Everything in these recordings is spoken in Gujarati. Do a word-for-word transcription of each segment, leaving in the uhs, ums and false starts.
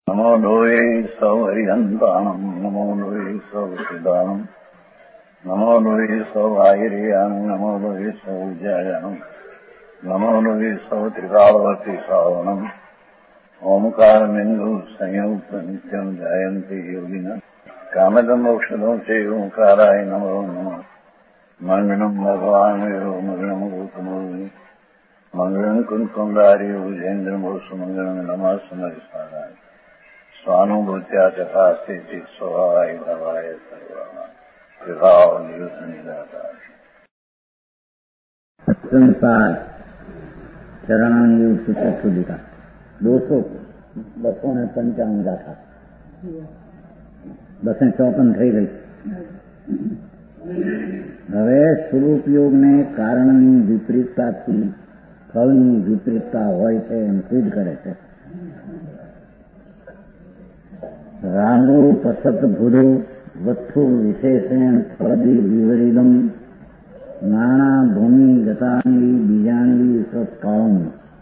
નમો લોહે સૌહરિહંતાણમ નમો લોહે સૌસિદાનમ નમો લોહે સૌઆયર્યાણમ નમો લોહે સૌજ્યાયાણમ નમો લોહે સૌત્રિકાળવતી સાવણમ ઓમકારમિંદુ સંયુક્ત નિત્યમ જાયંતી યોગિના કામદમોક્ષદો છે ઓંકારાય નમો નમઃ મંગળમ ભગવાન મંગળમ ગૌતમોર્મિ મંગળમ કુંકુંડારી ભુજેન્દ્રમોષ મંગળમ નમઃ સમરિસારાય સ્વાનુભૂત્યા ચકાસ્તે સ્વભાવાય ભવાય સર્વા વિભાવ નિયુત નિરાકાર સંસાર ચરણાંગી ચતુર્દિકા દોસો બસો ને પંચાવન ગાથા બસો ચોપન થઈ ગઈ. હવે સ્વરૂપયોગને કારણની વિપરીતતાથી ફળની વિપરીતતા હોય છે એમ સિદ્ધ કરે છે. રાગો પસત ભૂરો વત્થુ વિશેષણ ફળદી વિવરિદમ નાણા ભૂમિ ગતાંગી બીજાંગી સત્કાળમ.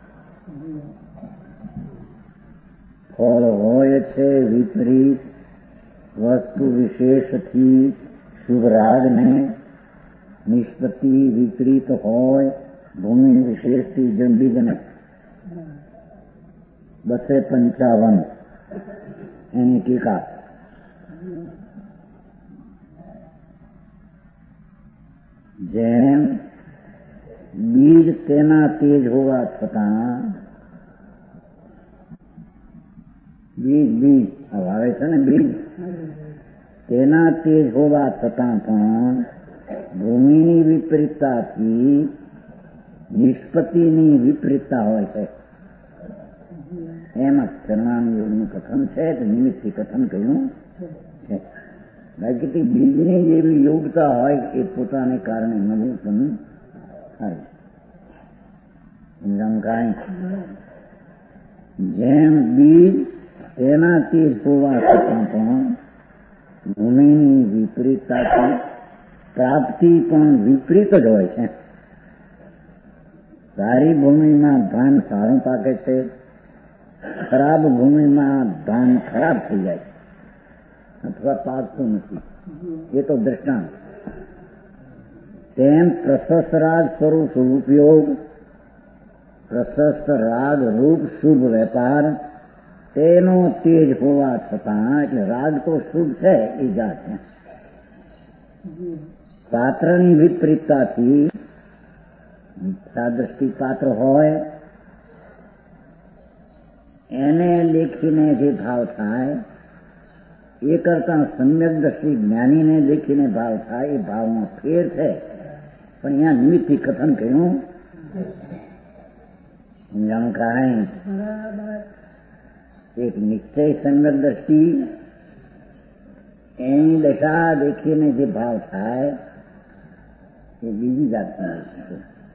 ફળ હોય છે વિપરીત વસ્તુ વિશેષથી શુભ રાગને, નિષ્પત્તિ વિપરીત હોય ભૂમિ વિશેષથી જન બીજને. બસે પંચાવન એની ટીકા. જેમ બીજ તેના તેજ હોવા છતાં બીજ બીજ આવે છે ને બીજ તેના તેજ હોવા છતાં પણ ભૂમિની વિપરીતતાથી નિષ્પત્તિની વિપરીતતા હોય છે. એમાં ચરણાંગીનું કથન છે, નિમિત્તથી કથન કહ્યું છે. બાકી બીજની જેવી યોગતા હોય એ પોતાને કારણે નવું પણ થાય. કાંઈ જેમ બીજ તેનાથી જ હોવા છતાં પણ ભૂમિની વિપરીતતાથી પ્રાપ્તિ પણ વિપરીત જ હોય છે. સારી ભૂમિમાં ધાન સારું પાકે છે, ખરાબ ભૂમિમાં ધાન ખરાબ થઈ જાય અથવા પાકતું નથી. એ તો દ્રષ્ટાંત. તેમ પ્રશસ્ત રાગ સ્વરૂપ ઉપયોગ, પ્રશસ્ત રાગ રૂપ શુભ વેપાર તેનો તેજ હોવા છતાં, એટલે રાગ તો શુભ છે એ જાત છે. પાત્રની વિપરીતતાથી સાદ્રષ્ટિ પાત્ર હોય એને દેખીને જે ભાવ થાય એ કરતા સમ્યક દ્રષ્ટિ જ્ઞાનીને દેખીને ભાવ થાય એ ભાવમાં ફેર છે. પણ અહીંયા નિમિત્તથી કથન કહ્યું સમજાણું કાંઈ એક નિશ્ચય સમ્યક દ્રષ્ટિ એની દશા દેખીને જે ભાવ થાય એ બીજી જાતની છે.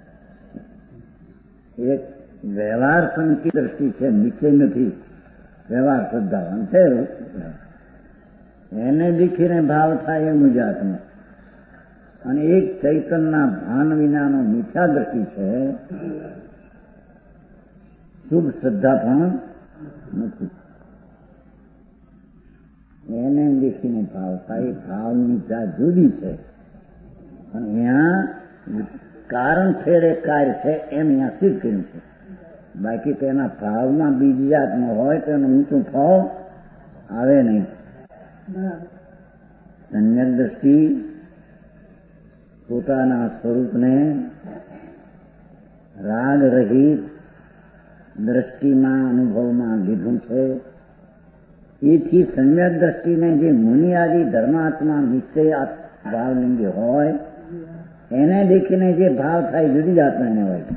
એક વ્યવહાર સંકી દ્રષ્ટિ છે, નિશ્ચય નથી, વ્યવહાર શ્રદ્ધાવાન છે. એને દેખીને ભાવ થાય એ મુજાતનો. અને એક ચૈતનના ભાન વિનાનો મિથ્યા દ્રષ્ટિ છે, શુભ શ્રદ્ધા પણ નથી. એને દેખીને ભાવ થાય. ભાવની જાત જુદી છે. પણ અહીંયા કારણ છેડે કાર્ય છે એમ અહીંયા સિદ્ધ કર્યું છે. બાકી તેના ભાવમાં બીજી જાતનો હોય તો એનું ઊંચું ફળ આવે નહીં. સમ્યક દ્રષ્ટિ પોતાના સ્વરૂપને રાગ રહિત દ્રષ્ટિમાં અનુભવમાં લીધું છે. એથી સમ્યક દ્રષ્ટિને જે મુનિ આદિ ધર્માત્મા નિશ્ચય ભાવલિંગી હોય એને દેખીને જે ભાવ થાય જુદી જાતનો એને હોય.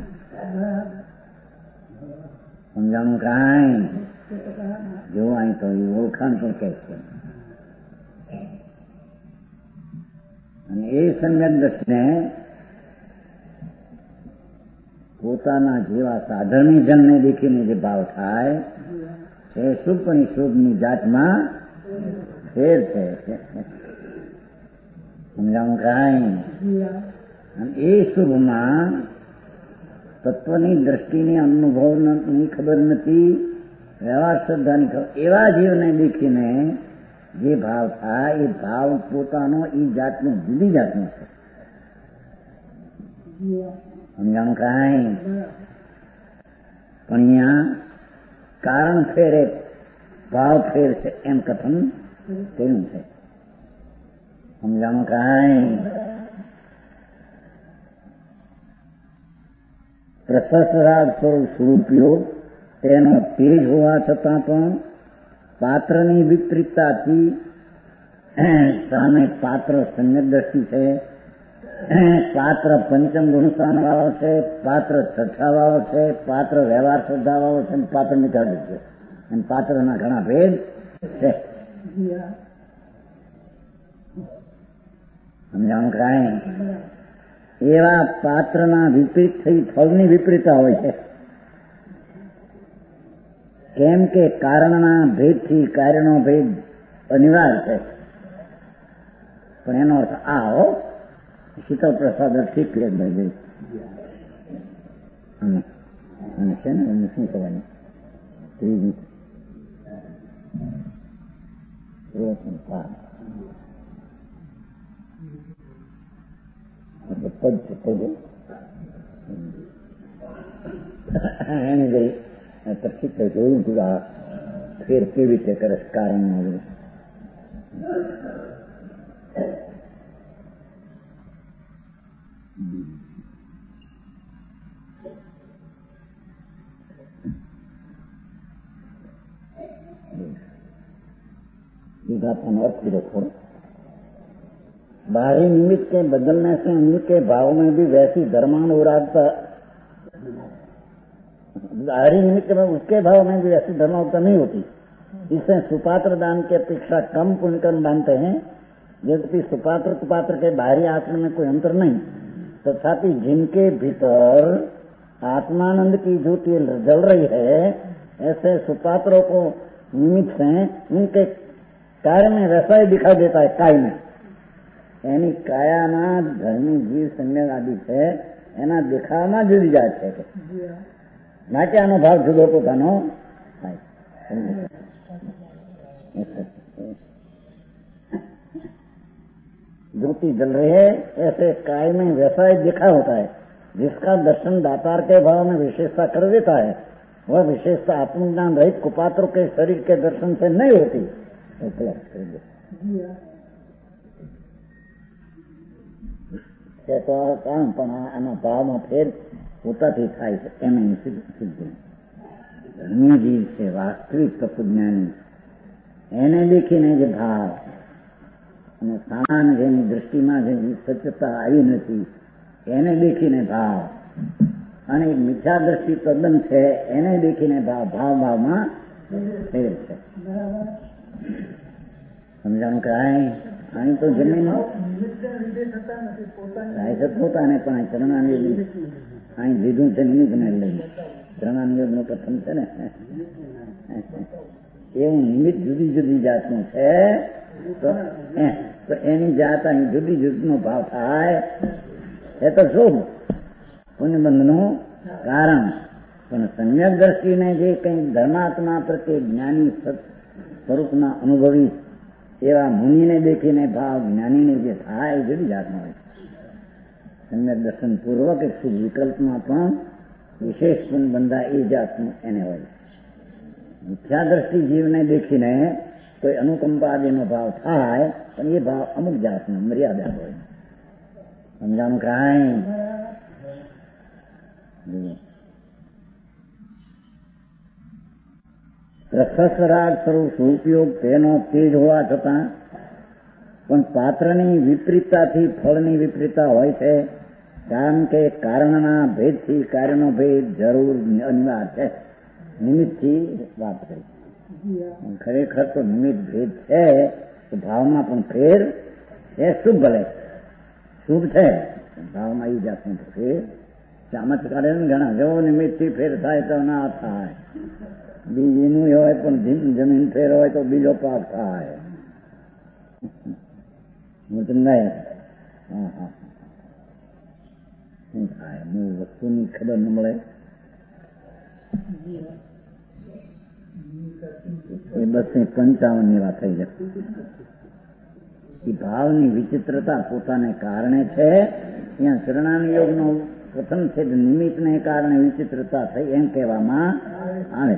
સમજાણું કાંઈ જોવાય તો એ ઓળખાણ પણ કહે છે. અને એ સમ્યક દ્રષ્ટિને પોતાના જેવા સાધર્મી જનને દેખીને જે ભાવ થાય છે શુભ પણ શુભની જાતમાં ફેર છે. સમજાણું કાંઈ. અને એ શુભમાં તત્વની દ્રષ્ટિની અનુભવની ખબર નથી, વ્યવહાર શ્રદ્ધાની ખબર એવા જીવને દેખીને જે ભાવ થાય એ ભાવ પોતાનો એ જાતનો જુદી જાતનો છે. સમજાણું કાંઈ? પણ અહીંયા કારણ ફેરે ભાવ ફેર છે એમ કથન કર્યું છે. સમજાણું કાંઈ? પ્રશસ્ત રાગ સ્વરૂપ સ્વરૂપિયો તેનો તેજ હોવા છતાં પણ પાત્રની વિપરીતતાથી સામે પાત્ર સમ્યક દ્રષ્ટિ છે, પાત્ર પંચમ ગુણસ્થાન વાળો છે, પાત્ર છઠ્ઠા વાળો છે, પાત્ર વ્યવહાર શ્રદ્ધા વાળો છે, પાત્ર નિકાળ છે, અને પાત્રના ઘણા ભેદ છે. સમજાણું કાંઈ? એવા પાત્રના વિપરીત થઈ ફળની વિપરીતતા હોય છે. કેમ કે કારણના ભેદથી કાર્યનો ભેદ અનિવાર્ય છે. પણ એનો અર્થ આ હો, શીતળ પ્રસાદ ઠીક લે ભાઈ અને છે ને એમને શું કહેવાનું ત્રીજું પદ છે પદ એને ગઈ પછી જોયું હતું આ ફેર કેવી રીતે કરે કારણમાં બધું. अर्थ देखो, बाहरी निमित्त के बदलने से उनके भाव में भी वैसी धर्मानुरागता, बाहरी निमित्त में उसके भाव में भी वैसी धर्मानुरागता नहीं होती. इससे सुपात्र दान की अपेक्षा कम पुण्यकर्म बांधते हैं. यद्यपि सुपात्र कुपात्र के बाहरी आचरण में कोई अंतर नहीं, तथापि जिनके भीतर आत्मानंद की ज्योति जल रही है, ऐसे सुपात्रों को निमित्त से उनके कार्य में वैसा ही दिखाई देता है. काय में એની કાયાના ધર્મી જીવ સંજ્ઞા આદિ છે એના દેખાવમાં જુદી જાય છે. માટે આનો ભાવ જુદો પોતાનો થાય. ज्योति जल रही है ऐसे काय में वैसा ही दिखा होता है. जिसका दर्शन दातार के भाव में विशेषता कर देता है, वह विशेषता आत्मज्ञान रहित कुपात्रों के शरीर के दर्शन से नहीं होती. उपलब्ध कर दे तो काम पण આના ભાવમાં ફેર પોતાથી થાય છે. એમ સિદ્ધ ધર્મી જીવ છે, વાસ્તવિક તત્વજ્ઞાની, એને દેખીને જે ભાવ અને સામાન્ય જેની દ્રષ્ટિમાં જેની સચતા આવી નથી એને દેખીને ભાવ, અને મિથ્યા દ્રષ્ટિ તદ્દન છે એને દેખીને ભાવ, ભાવ ભાવમાં ફેર છે. સમજાણું કે અહીં તો જમીન પોતાને પણ ચરણાનિયોગ અહીં લીધું છે નિમિત્તને લઈ. ચરણાનિયોગ નું પ્રથમ છે ને એવું નિમિત્ત જુદી જુદી જાતનું છે. તો એની જાત અહીં જુદી જુદીનો ભાવ થાય એ તો શુભ પુણ્યબંધનું કારણ. પણ સમ્યક દ્રષ્ટિને જે કંઈ ધર્માત્મા પ્રત્યે જ્ઞાની સ્વરૂપના અનુભવી એવા મુનિને દેખીને ભાવ જ્ઞાનીને જે થાય એ જુદી જાતનો હોય. સમ્યક દર્શન પૂર્વક એક શુભ વિકલ્પમાં પણ વિશેષ ગુણ બંધા એ જાતનું એને હોય. મિથ્યા દ્રષ્ટિ જીવને દેખીને કોઈ અનુકંપાદીનો ભાવ થાય પણ એ ભાવ અમુક જાતનો મર્યાદા હોય. સમજાણું કાંઈ? પ્રશસ્ત રાગ સ્વરૂપ ઉપયોગ તેનો તેજ હોવા છતાં પણ પાત્રની વિપરીતતાથી ફળની વિપરીતતા હોય છે. કારણ કે કારણના ભેદથી કાર્યનો ભેદ જરૂર અનિવાર્ય છે. નિમિત્તથી વાત કરી ખરેખર તો નિમિત્ત ભેદ છે તો ભાવમાં પણ ફેર એ શુભ ભલે શુભ છે. ભાવમાં એ જાતનો ફેર ચમત્કાર ઘણા જેવો નિમિત્તથી ફેર થાય તો ના થાય. બીજીનું હોય પણ જમીન ફેર હોય તો બીજો પાક થાય. હું તમને હા હા શું થાય મૂળ વસ્તુની ખબર ન મળે. એ બસો પંચાવન ની વાત થઈ જાય. એ ભાવની વિચિત્રતા પોતાને કારણે છે. ત્યાં શરણાની યોગનો પ્રથમ છે નિમિત્તને કારણે વિચિત્રતા થઈ એમ કહેવામાં આવે.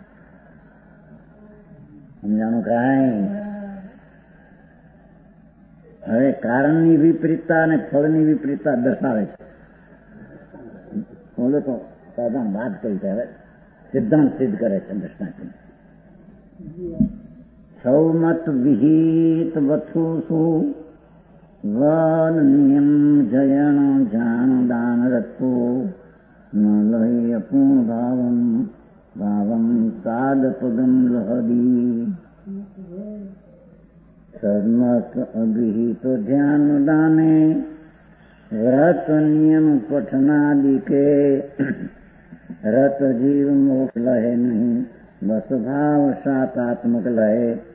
સમજાણું કાંઈ? હવે કારણની વિપરીતતા અને ફળની વિપરીતતા દર્શાવે છે. બોલો તો સાધારણ વાત કરી છે. હવે સિદ્ધાંત સિદ્ધ કરે છે દર્શનાથી. સૌમત વિહિત વથુષુ વન નિયમ જયણ જાણ દાન રત્વો ન લય પૂર્ણ ભાવમ ભાવમ સાદ પદમ લહદી સર્મત અભિહિત ધ્યાન દાને વ્રત નિયમ પઠનાદિકે રત જીવ મોક્ષ લહે નહીં બસ ભાવ સાતાત્મક લહે.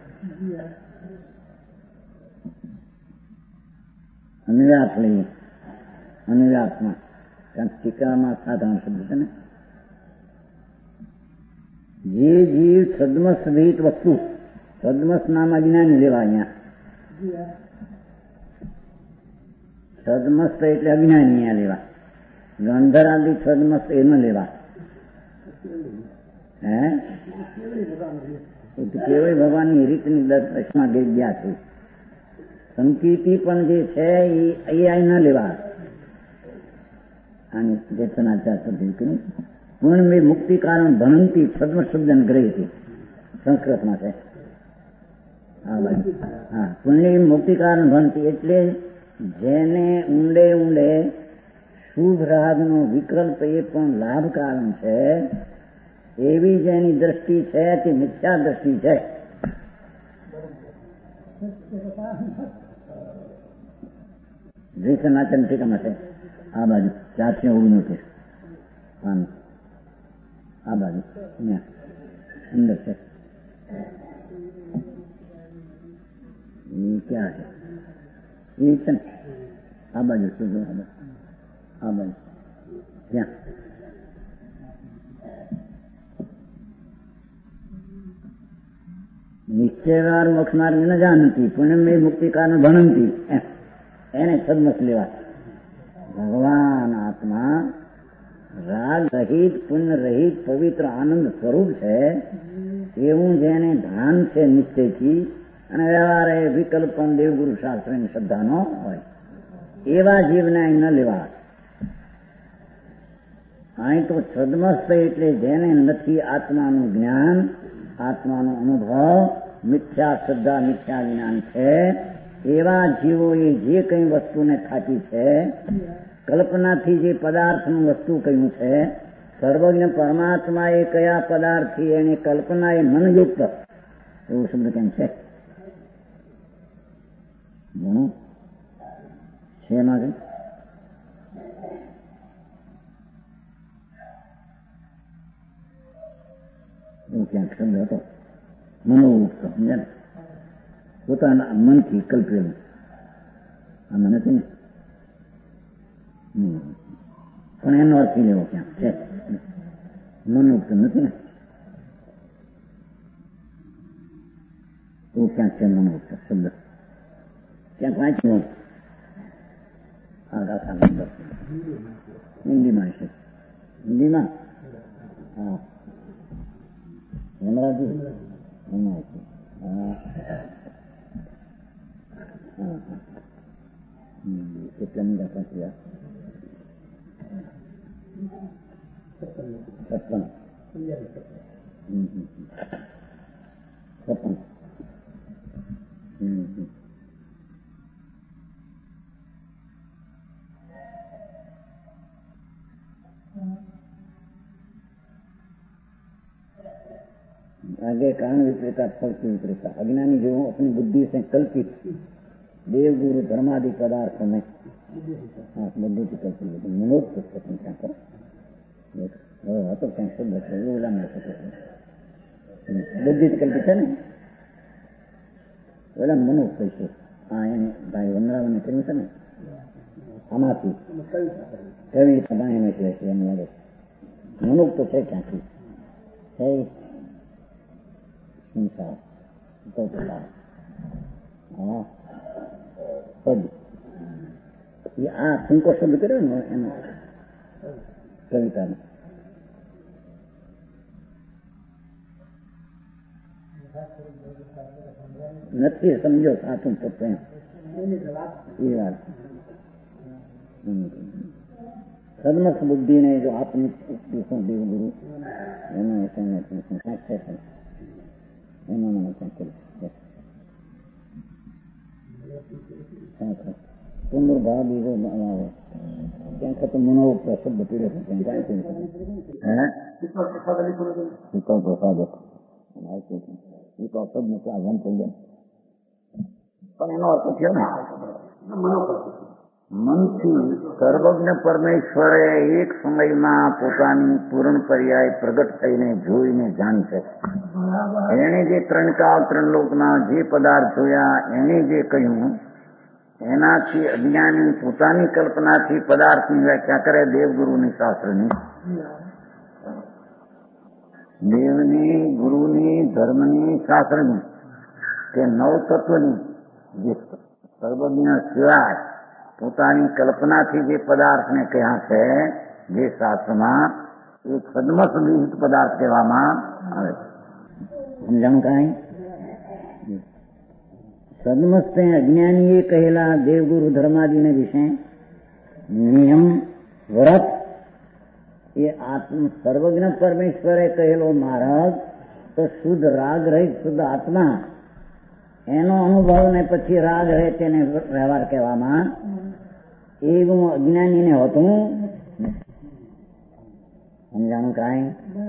અનુવ્યાસ લઈએ. અનુવ્યાસમાં કારણ ટીકામાં સાધારણ શબ્દ છે ને. જે જીવ સદમસ વિહિત વસ્તુ, સદમસ નામ અજ્ઞાની લેવા અહીંયા. સદમસ્ત એટલે અજ્ઞાની અહીંયા લેવા. ગંધર આદિ સદમસ્ત એ ન લેવા. હે કેવળ ભગવાનની રીતની દર્શમાં ગઈ ગયા છે. સંકીર્તિ પણ જે છે એ આ ન લેવા. આની ચેતનાચાર પદ્ધતિ પૂર્ણમે મુક્તિ કારણ ભણંતી સદમ શબ્દન ગ્રહી હતી. સંસ્કૃતમાં છે. હા, પુણ્ય મુક્તિ કારણ ભણતી એટલે જેને ઊંડે ઊંડે શુભ રાગનો વિકલ્પ એ પણ લાભ કારણ છે એવી જેની દ્રષ્ટિ છે તે મિથ્યા દ્રષ્ટિ છે. સનાતન ટીકામાં છે. આ બાજુ ચારસો ઓગણું છે. આ બાજુ અંદર છે. ક્યાં છે એ છે ને? આ બાજુ શું? આ બાજુ ક્યાં? નિશ્ચયવાર મોક્ષ માર્ગ ન જાણતી પુણ્ય મુક્તિ કારણ ભણંતી એને સદમસ લેવા. ભગવાન આત્મા રાગ રહિત પુણ્ય રહિત પવિત્ર આનંદ સ્વરૂપ છે એવું જેને ભાન છે નિશ્ચયથી અને વ્યવહાર એ વિકલ્પ પણ દેવગુરુ શાસ્ત્રની શ્રદ્ધાનો હોય એવા જીવને અહીં ન લેવા. અહીં તો સદમસ્ત એટલે જેને નથી આત્માનું જ્ઞાન, આત્માનો અનુભવ, મિથ્યા શ્રદ્ધા મિથ્યા જ્ઞાન છે એવા જીવોએ જે કઈ વસ્તુને થાકી છે, કલ્પનાથી જે પદાર્થનું વસ્તુ કહ્યું છે, સર્વજ્ઞ પરમાત્મા એ કયા પદાર્થથી એની કલ્પના એ મનયુક્ત એવું શબ્દ કેમ છે? ઘણું છે એમાં કઈ એવું ક્યાંક શબ્દ હતો મનોયુક્ત. સમજે ને? પોતાના મનથી કલ્પેલું. આમાં નથી ને પણ એનો અર્થ લેવો ક્યાંક છે. મનોયુક્ત નથી ને એવું ક્યાંક છે મનોયુક્ત શબ્દ ક્યાંક વાંચ્યું. આ ગાથા હિન્દીમાં છે. હિન્દીમાં હા હેમરાજી એમાં છે. કેટલા મિનિટ પહોંચ્યા? છપ્પન છપ્પન आगे कारण विपरीता फल की विपरीता. अज्ञानी जो अपनी बुद्धि से कल्पित देव गुरु धर्मादि पदार्थों में हाँ बुद्धि की कल्पित मनोज पुस्तक क्या करो तो क्या शब्द है वो बोला मैं बुद्धि कल्पित है ना बोला मनोज कैसे हाँ यानी भाई वनराव ने કહ્યું છે ને આમાંથી કવિ સદાય એમ એટલે છે એમ લાગે મનુક તો છે ક્યાંથી છે સંસાર તો હા પદ એ આ ટૂંકો શબ્દ કર્યો ને એનો કવિતાનો નથી સમજો સાચું પોતે એ વાત સદમસ બુદ્ધિ ને જો આપની દેવગુરુ એનો એનો મને પુનર્ભાવ બીજો આવે ક્યાંક તો મનો શબ્દ પીડે છે શીતળ પ્રસાદ એ તો શબ્દ આગન થઈ ગયા પણ એનો અર્થ થયો ને મનથી સર્વજ્ઞ પરમેશ્વરે એક સમયમાં પોતાની પૂર્ણ પર્યાય પ્રગટ થઈને જોઈને જાણી શકે. એને જે ત્રણ કાળ ત્રણ લોકના જે પદાર્થ જોયા એને જે કહ્યું એનાથી અજ્ઞાની પોતાની કલ્પનાથી પદાર્થની વ્યાખ્યા કરે દેવગુરુની શાસ્ત્રની, દેવની ગુરુની ધર્મની શાસ્ત્રની કે નવ તત્વની જે સર્વજ્ઞ સિવાય પોતાની કલ્પનાથી જે પદાર્થને કહ્યા છે જે શાસ્ત્રમાં એ સદમસ વિહિત પદાર્થ કહેવામાં આવે છે. સમજાણું કાંઈ? સદમસ્તે અજ્ઞાનીએ કહેલા દેવગુરુ ધર્માદિને વિશે નિયમ વ્રત એ આત્મ સર્વજ્ઞ પરમેશ્વરે કહેલો માર્ગ તો શુદ્ધ રાગ રહિત શુદ્ધ આત્મા એનો અનુભવ ને પછી રાગ રહે તેને વ્યવહાર કહેવામાં એવું અજ્ઞાનીને હોતું. સમજાણું કાંઈ?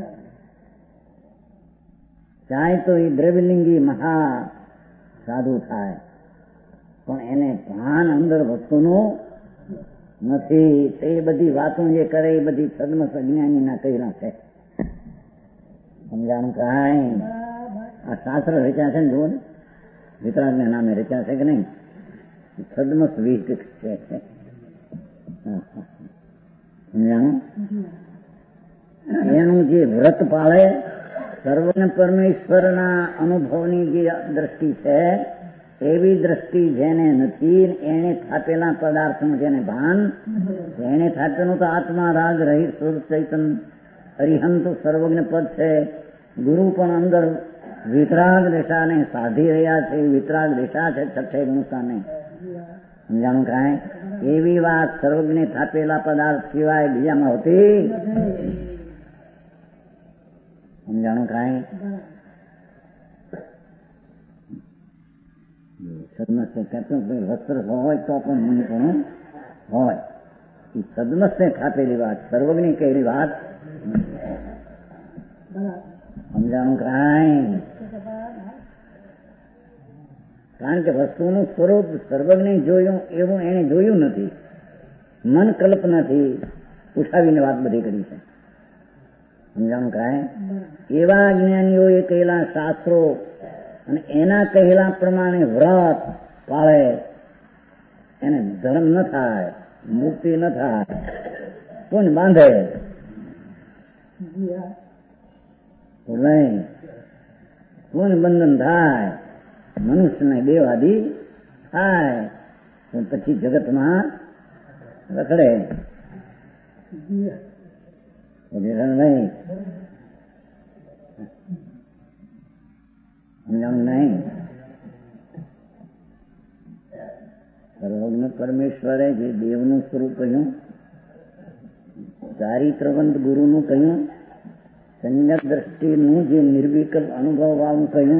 ચાહે તો એ દ્રવ્યલિંગી મહા સાધુ થાય પણ એને ભાન અંદર વસ્તુનું નથી. તે બધી વાતો જે કરે એ બધી સદમસ અજ્ઞાનીના કહેલા છે. સમજાણું કાંઈ? આ શાસ્ત્ર રચ્યા છે ને જુઓ ને, વિતરાગને નામે રચ્યા છે કે નહીં? સદમસ વિહિત છે. સમજાણું? એનું જે વ્રત પાળે સર્વજ્ઞ પરમેશ્વરના અનુભવની જે દ્રષ્ટિ છે એવી દ્રષ્ટિ જેને નથી, એને થાપેલા પદાર્થનું જેને ભાન, એને થાપેલું તો આત્મા રાગ રહિત શુદ્ધ ચૈતન અરિહંત સર્વજ્ઞ પદ છે. ગુરુ પણ અંદર વિતરાગ દિશાને સાધી રહ્યા છે. વિતરાગ દિશા છે છઠ્ઠે ગુણસ્થાને. સમજાણું કાંઈ? એવી વાત સર્વજ્ઞ થાપેલા પદાર્થ સિવાય બીજામાં હોતી. સમજાણું કાંઈ? વસ્ત્ર હોય તો પણ મુનિપણું હોય. એ સદમસ્તે થાપેલી વાત, સર્વજ્ઞ કહેલી વાત. સમજાણું કાંઈ? કારણ કે વસ્તુનું સ્વરૂપ સર્વજ્ઞ જોયું એવું એને જોયું નથી. મન કલ્પનાથી ઉઠાવીને વાત બધી કરી છે. સમજાણું કાંઈ? એવા જ્ઞાનીઓએ કહેલા શાસ્ત્રો અને એના કહેલા પ્રમાણે વ્રત પાળે એને ધર્મ ન થાય, મુક્તિ ન થાય, પુણ્ય બાંધે નહીં, પુણ્ય બંધન થાય, મનુષ્યને દેવાદી થાય તો પછી જગતમાં રખડે નહીં. સમજાણું નહીં? સર્વજ્ઞ પરમેશ્વરે જે દેવનું સ્વરૂપ કહ્યું, ચારિત્રવંત ગુરુનું કહ્યું, સંજ્ઞક દ્રષ્ટિનું જે નિર્વિકલ્પ અનુભવ વાળું કહ્યું,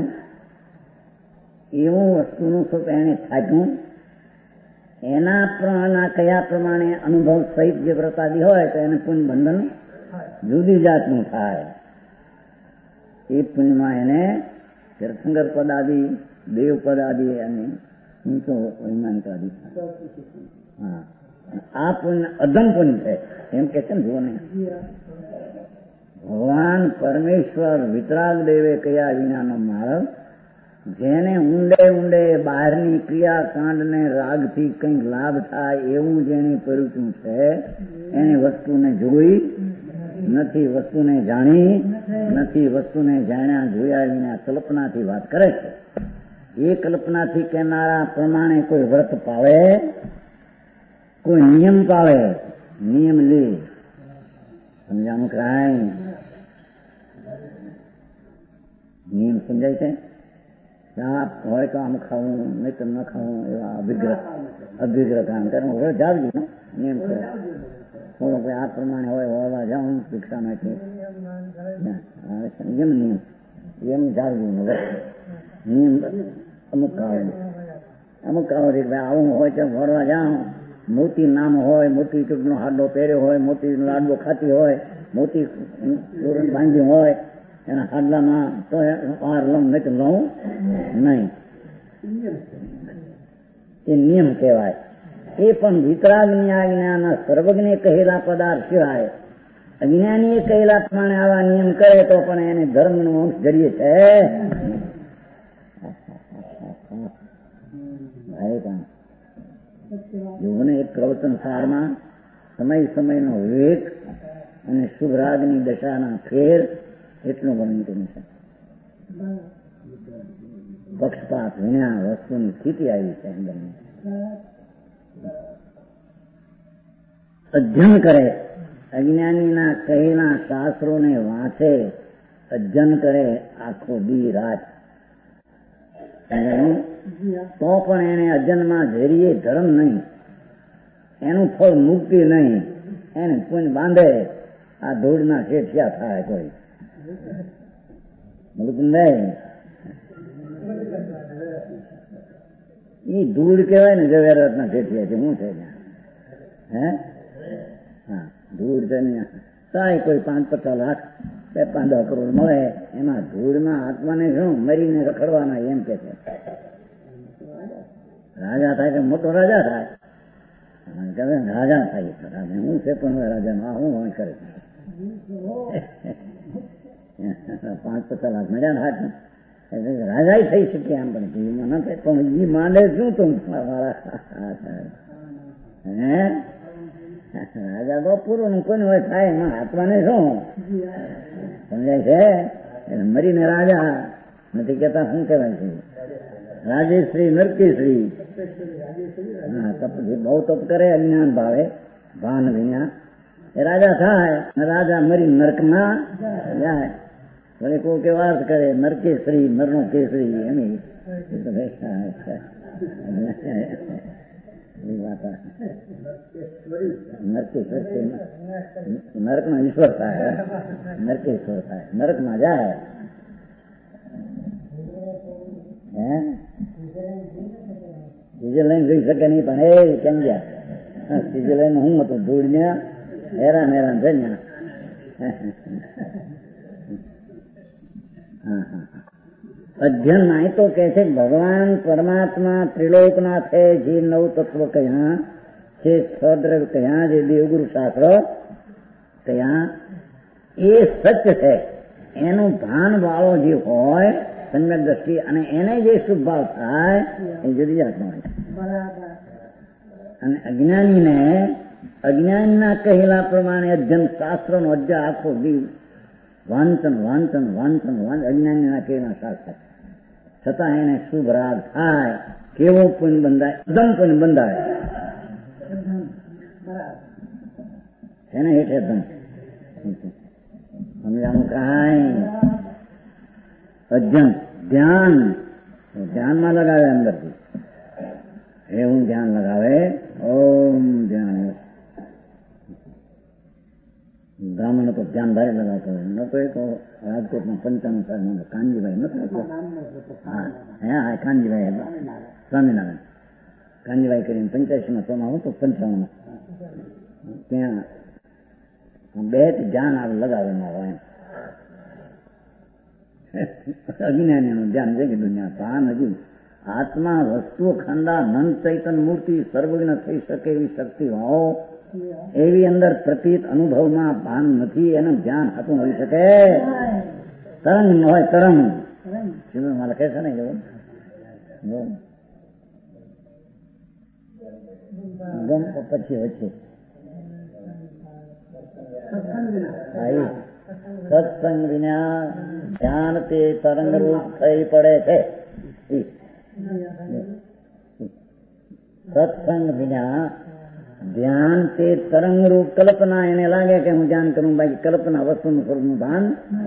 એવું વસ્તુનું સ્વરૂપ એને થાક્યું. એના પ્રમાણના કયા પ્રમાણે અનુભવ સહિત જે વ્રતાદી હોય તો એને પુણ્ય બંધન જુદી જાતનું થાય. એ પુણ્યમાં એને તીર્થંકર પદ આદિ, દેવ પદ આદિ અને વૈમાનિક આદિ. હા, આ પુણ્ય અધમ પુણ્ય છે એમ કે છે ને. જુઓ ને, ભગવાન પરમેશ્વર વિતરાગ દેવે કયા વિનાનો માર્ગ જેને ઊંડે ઊંડે બહારની ક્રિયા કાંડને રાગથી કંઈક લાભ થાય એવું જેને પરિચયું છે એની વસ્તુને જોઈ નથી વસ્તુને જાણી, નથી વસ્તુને જાણ્યા જોયા વિના કલ્પનાથી વાત કરે છે. એ કલ્પનાથી કહેનારા પ્રમાણે કોઈ વ્રત પાવે, કોઈ નિયમ પાવે, નિયમ લે. સમજાણું કાંઈ? નિયમ સમજાય છે? આ હોય તો આમ ખાવું, નહીં તો ન ખાવું, એવા અભિગ્રહ અભિગ્રહ કામ કરે. હવે જાવજો નિયમ કરે. થોડો કોઈ આ પ્રમાણે હોય હોવા જાઉં ભિક્ષા માટે એમ નિયમ એમ જાળવું નિયમ અમુક કાળો અમુક કાળો છે ભાઈ આવું હોય તો ભરવા જાઉં, મોટી નામ હોય, મોટી ચૂંટનો હાડો પહેર્યો હોય, મોટી લાડવો ખાતી હોય, મોટી તોરણ બાંધી હોય, એના હાડલામાં તો આર લઉં નહીં તો લઉં નહીં. એ નિયમ કહેવાય. એ પણ વિતરાગની આજ્ઞાના સર્વજ્ઞે કહેલા પદાર્થ સિવાય અજ્ઞાનીએ કહેલા પ્રમાણે આવા નિયમ કરે તો પણ એને ધર્મનો અંશ જડીએ છે. જોને એક પ્રવચન સારમાં સમય સમયનો વિવેક અને શુભરાગની દશાના ફેર એટલું વર્ણન છે. પક્ષપાત વિના વસ્તુની સ્થિતિ આવી છે. અંદરની અધ્યયન કરે, અજ્ઞાનીના કહેલા શાસ્ત્રોને વાંચે, અધ્યયન કરે આખો દી રાત, તો પણ એને અધ્યયનમાં ધૈર્ય ધર્મ નહીં, એનું ફળ મુક્તિ નહીં. એને પુણ્ય બાંધે આ ધૂળના શેઠિયા થાય કોઈ નહીં. એ ધૂળ કહેવાય ને જવેરાતના શેઠિયા છે. શું છે હે? હા, ધૂળ છે ને કાંઈ કોઈ પાંચ પચાસ લાખ બે પાંચ દસ કરોડ મળે એમાં ધૂળમાં આત્માને શું મરીને રખડવાના એમ કે છે. રાજા થાય કે મોટો રાજા થાય, રાજા થાય રાજા હું છે પણ રાજામાં હું હોય કરે પાંચ પચાસ લાખ મળ્યા હાથ રાજા થઈ શકે આમ પણ જીવમાં ન થાય. પણ એ માંડે શું તો મારા હે રાજા તો પૂરું કોઈને હોય થાય એમાં આત્માને શું સમજાય છે? મરીને રાજા નથી કેતા શું કહેવાય છે? રાજેશ્રી નરકેશ્રી. હા, તપ બહુ તપ કરે અજ્ઞાન ભાવે ભાન વિના એ રાજા થાય. રાજા મરી નર્કમાં જાય. ભલે કોઈ કે વાત કરે નરકેશ્રી નરનો કેસરી એમ નરક નો ઈશ્વર થાય, નરકેશ્વર થાય, નરક માં જાય. હે સ્વિટરલેન્ડ જોઈ શકે નહીં પણ એ કેમ ગયા? સ્વિટરલેન્ડ હું હતું ધૂળ ને હેરાન હેરાન છે ને. અધ્યયન અહીં તો કે છે ભગવાન પરમાત્મા ત્રિલોકના છે. જે નવ તત્વ કહ્યા છે, છદ્ર કહ્યા, જે દેવગુરુ શાસ્ત્ર કહ્યા એ સત્ય છે. એનું ભાન વાળો જે હોય સમ્યક દ્રષ્ટિ અને એને જે શુભ ભાવ થાય એ જુદી જાતનો હોય. અને અજ્ઞાનીને અજ્ઞાનના કહેલા પ્રમાણે અધ્યયન શાસ્ત્રનો અધ્યય આખો દી વાંચન વાંચન વાંચન વાંચન અજ્ઞાનીના કહેલા શાસ્ત્ર છતાં એને શુભ રાગ થાય. કેવો પુણ્ય બંધાય? એકદમ પુણ્ય બંધાય. એને હેઠે ધન સમજાણું કાંઈ? અધ્યયન ધ્યાન ધ્યાનમાં લગાવે અંદરથી એવું ધ્યાન લગાવે. ઓમ ધ્યાન બ્રાહ્મણો તો ધ્યાન ભારે લગાવતો હોય. ન તો એક રાજકોટમાં પંચાણું સાલ કાનજીભાઈ નથી હા હા કાનજીભાઈ હતા સ્વામિનારાયણ કાનજીભાઈ કરીને પંચ્યાસીમાં સોમાં હતો પંચાણું ત્યાં બે ધ્યાન આવે લગાવે ના હોય. અજ્ઞાનીનું ધ્યાન છે કે દુનિયા ભાન હજુ આત્મા વસ્તુ ખંડા નંદ ચૈતન મૂર્તિ સર્વજ્ઞ થઈ શકે એવી શક્તિ હો એવી અંદર પ્રતીત અનુભવમાં ભાન નથી. એનું ધ્યાન હતું હોઈ શકે. તરંગ હોય તરંગ માં લખે છે ને એવું પછી વચ્ચે સત્સંગ વિના ધ્યાન તે તરંગરૂપ થઈ પડે છે. સત્સંગ વિના ધ્યાન તે તરંગરૂપ કલ્પના, એને લાગે કે હું ધ્યાન કરું, બાકી કલ્પના વસ્તુનું સ્વરૂપનું ભાન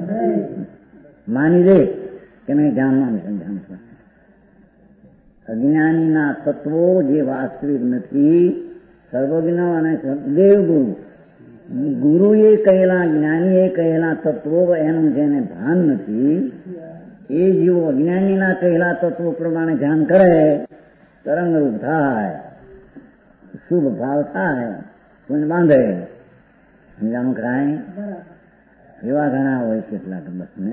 માની લે કે મેં ધ્યાન માનું છું. ધ્યાન કરું. અજ્ઞાનીના તત્વો જે વાસ્તવિક નથી, સર્વજ્ઞ અને દેવગુરુ, ગુરુએ કહેલા, જ્ઞાનીએ કહેલા તત્વો એનું જેને ભાન નથી, એ જીવો અજ્ઞાનીના કહેલા તત્વો પ્રમાણે ધ્યાન કરે, તરંગરૂપ થાય, શુભ ભાવ થાય, પુણ્ય બાંધે. સમજાણું કરાય? એવા ઘણા હોય કેટલાક બસને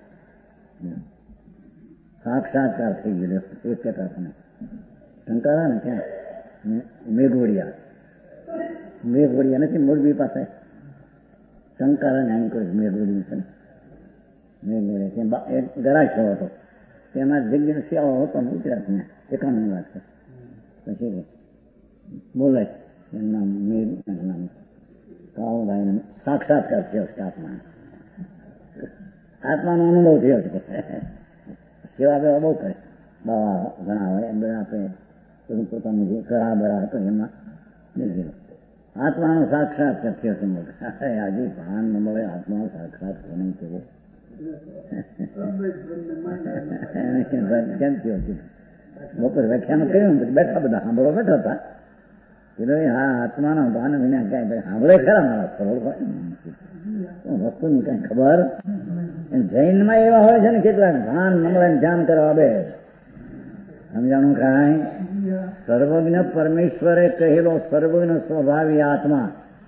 સાક્ષાત્કાર થઈ ગયેલો. એક કહેતા તમે ટંકારા ને ક્યાં મેઘોડિયા, મેઘોડિયા નથી મોરબી પાસે, ટંકારા ને અહીં કોઈ મેઘોડિયું છે. મેઘોડિયા એક ગરાશો હતો, તેમાં જગ્યા સેવા હતો ને ઉતર્યા ને એકાની વાત છે. પછી બોલે એમના મેઘ નામ કાળુભાઈ સાક્ષાત્કાર થયો છે. આત્મા આત્માનો અનુભવ થયો છે. સેવા બેવા બહુ કરે, બાવા ઘણા હોય એમ બધા આપણે પોતાનું જે કરા બરા હતો એમાં આત્માનો સાક્ષાત્કાર થયો છે. આજે ભાન ન મળે આત્માનો સાક્ષાત નહીં થયો. કેમ થયો છે? બપોર વ્યાખ્યાન કર્યું ને પછી બેઠા બધા સાંભળો બેઠા હતા. હા, આત્માનો ભાન વિના કઈ સાંભળે ખરા મારા સરળ હોય વસ્તુની કઈ ખબર. જૈનમાં એવા હોય છે ને કેટલાક ભાન નમળે ધ્યાન કરવા બે. સમજાણું કાંઈ? સર્વજ્ઞ પરમેશ્વરે કહેલો સર્વજ્ઞ સ્વભાવી આત્મા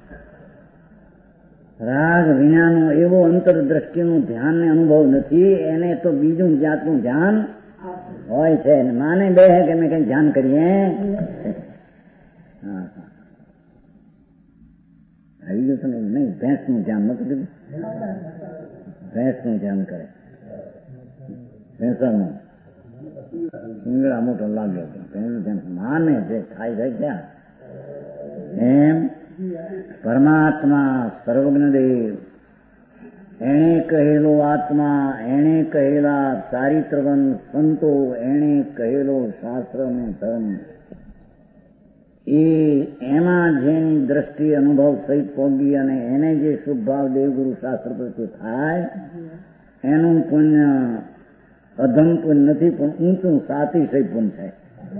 રાગ વિનાનો એવો અંતરદ્રષ્ટિનું ધ્યાન ને અનુભવ નથી. એને તો બીજું જાતનું ધ્યાન હોય છે. માને બે હે કે અમે કઈ ધ્યાન કરીએ. હા આવી ગયું તમે નહીં, ભેંસનું ધ્યાન નતું કીધું, ભેંસનું ધ્યાન કરે. ભેંસાનું સિંગડા મોટો લાગ્યો એનું ધ્યાન માને છે, થાય છે ક્યાં? એમ પરમાત્મા સર્વજ્ઞ દેવ એણે કહેલો આત્મા, એણે કહેલા ચારિત્રવન સંતો, એણે કહેલો શાસ્ત્ર ને ધર્મ, એ એમાં જેની દ્રષ્ટિ અનુભવ સહિત પહોંચી અને એને જે શુભ ભાવ દેવગુરુ શાસ્ત્ર પ્રત્યે થાય એનું પુણ્ય અધમ પુણ્ય નથી, પણ ઊંચું સાતી સહિત પુણ્ય થાય.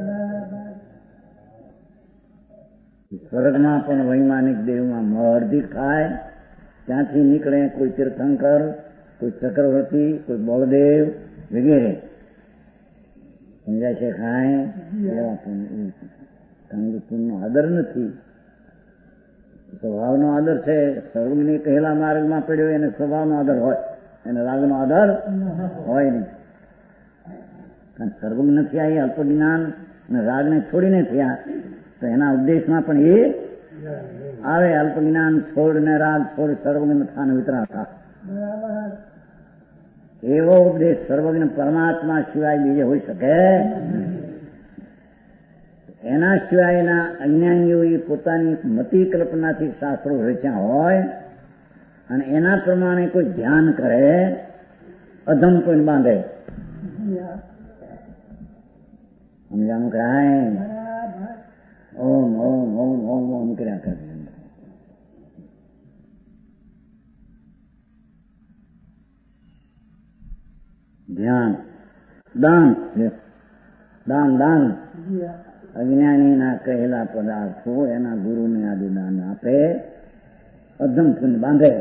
સ્વર્ગમાં પણ વૈમાનિક દેવમાં મહર્દિક થાય. ત્યાંથી નીકળે કોઈ તીર્થંકર, કોઈ ચક્રવર્તી, કોઈ બળદેવ વગેરે. સમજાય છે? ખાય એવા પુણ્ય. કારણ કે પુણ્યનો આદર નથી, સ્વભાવનો આદર છે. સર્વજ્ઞ કહેલા માર્ગમાં પડ્યો એને સ્વભાવનો આદર હોય, એને રાગનો આદર હોય નહીં. કારણ સર્વજ્ઞ નથી આ એ અલ્પજ્ઞાન અને રાગને છોડીને થયા, તો એના ઉદ્દેશમાં પણ એ આવે. અલ્પજ્ઞાન છોડ ને રાગ છોડ સર્વજ્ઞ થાન વિતરા થા, એવો ઉપદેશ સર્વજ્ઞ પરમાત્મા સિવાય બીજે હોઈ શકે. એના સિવાયના અજ્ઞાનીઓએ પોતાની મતિ કલ્પનાથી શાસ્ત્રો રચ્યા હોય અને એના પ્રમાણે કોઈ ધ્યાન કરે, અધમ કોઈ બાંધે. સમજાણું કાંઈ? ઓમ ઓમ ઓમ ઓમ ઓમ કર્યા કરે. ધ્યાન દાન, દાન દાન અજ્ઞાનીના કહેલા પદાર્થો એના ગુરુને આદિ દાન આપે, અધમ પુણ્ય બાંધે.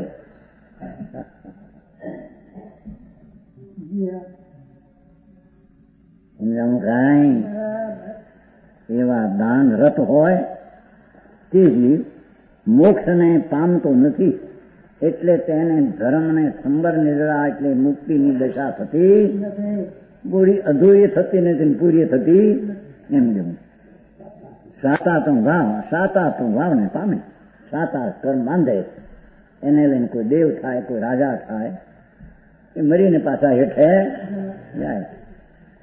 સમજાણું કાંઈ? એવા દાન રત હોય તે જીવ મોક્ષને પામતો નથી, એટલે તેને ધર્મને સંબર નિર્ળા એટલે મુક્તિની દશા થતી પૂરી અધૂરી થતી નથી, પૂરી થતી એમ જેવું. સાતા તો ભાવ, સાતા તો ભાવને પામે, સાતા કર્મ બાંધે, એને લઈને કોઈ દેવ થાય, કોઈ રાજા થાય, એ મરીને પાછા હેઠે જાય.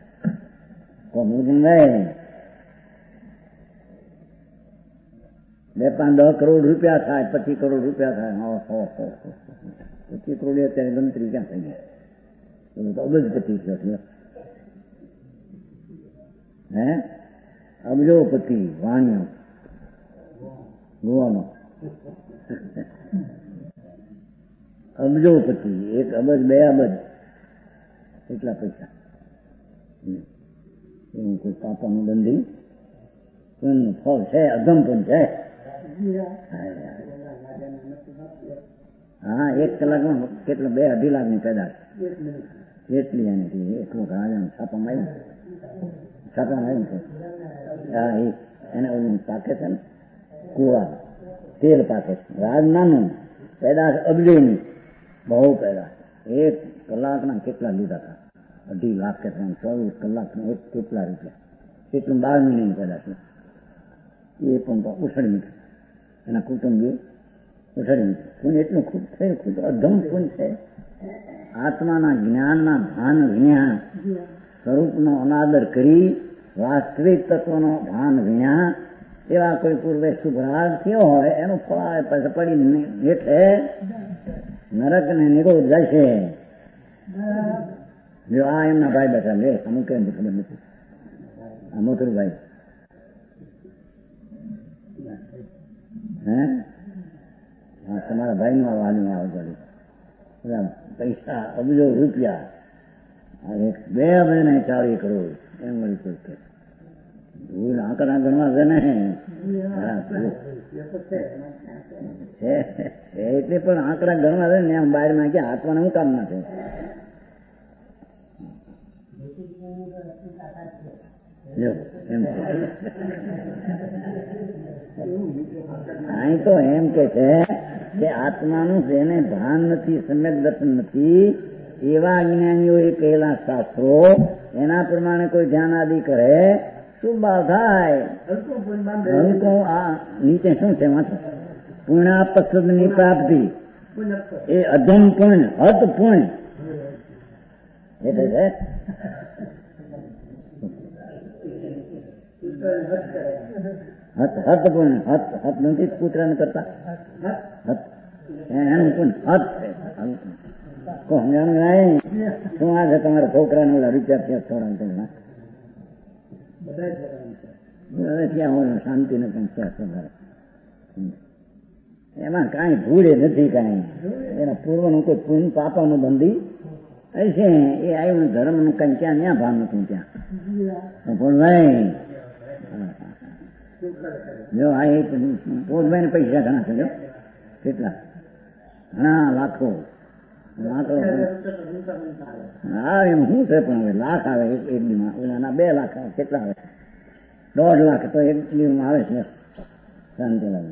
કોણ બે પાંચ દસ કરોડ રૂપિયા થાય, પચીસ કરોડ રૂપિયા થાય. હો હો પચીસ કરોડ અત્યારે ગણતરી ક્યાં થઈ ગઈ? તો અબજપતિ થયો. હે અબજોપતિ વાણિયો ગોવાનો અબજોપતિ, એક અબજ બે અબજ એટલા પૈસા. એવું કોઈ પાપાનું બંધી પુણ્યનું ફળ છે, અધમ પણ છે. હા, એક કલાકમાં કેટલા બે અઢી લાખ ની પેદાશ એટલી એની એટલું રાજા છાપામાં આવ્યું છાપામાં આવ્યું છે. હા, એને ઓલું પાકે છે ને કુવા તેલ પાકે છે. રાજ નાનું પેદાશ અબજોની બહુ પેદાશ. એક કલાકના કેટલા લીધા હતા? અઢી લાખ કે ત્રણ ચોવીસ કલાકના એક કેટલા રૂપિયા? એટલું બાર મહિનાની પેદાશ એ પણ ઉછળી મૂક્યું. એના કુટુંબી ઉછળી મૂક્યું. પુણ્ય એટલું ખૂબ થયું, ખૂબ અધમ પુણ્ય છે. આત્માના જ્ઞાનના ભાન વિના, સ્વરૂપનો અનાદર કરી વાસ્તવિક તત્વનો ભાન વિના એવા કોઈ પૂર્વે શુભરાગ થયો હોય એનું ફળ પછી પડી હેઠે નરક ને નિરોધ જશે. જો આ એમના ભાઈ બેઠા લે અમુક કેમ ખબર નથી. આ મોટરભાઈ હે હા તમારા ભાઈ નું આવવાનું આવે પૈસા અબજો રૂપિયા બે મહિને ચાલીસ કરોડ એમ વળી કે આંકડા ગણવા છે ને એટલે પણ આંકડા ગણવા છે ને એમ બહાર માં ક્યાં હાથમાં હું કામ ના છે. એમ અહીં તો એમ કે છે કે આત્માનું જેને ભાન નથી, સમ્યક દર્શન નથી એવા જ્ઞાનીઓએ કહેલા શાસ્ત્રો એના પ્રમાણે કોઈ ધ્યાન આદિ કરે શું ભાવ થાય? હલકો આ નીચે શું છે માથું પુણ્ય પસદ ની પ્રાપ્તિ એ અધમ પુણ્ય હત પુણ્ય એટલે છે. હત હત પુણ્ય હત હત નથી પુત્ર ને કરતા હત એનું પુણ્ય હત છે. શું આ છે તમારા છોકરાને ઓલા રૂપિયા ત્યાં છોડા ત્યાં હોય શાંતિ ને પણ ત્યાં એમાં કઈ ભૂલે નથી. કઈ એના પૂર્વનું કોઈ પૂર્ણ પાપાનું બંધી હશે એ આવ્યું ધર્મ નું કઈ ક્યાં ત્યાં ભાન હતું ત્યાં પણ નહીં. જો આ એક પોતભાઈ ને પૈસા ઘણા છે. કેટલા ઘણા લાખો લાખો હા એમ શું છે પણ હવે લાખ આવે એક દીમાં ઓલાના બે લાખ આવે કેટલા આવે દોઢ લાખ તો એક દીમાં આવે છે. શાંતિ લાગે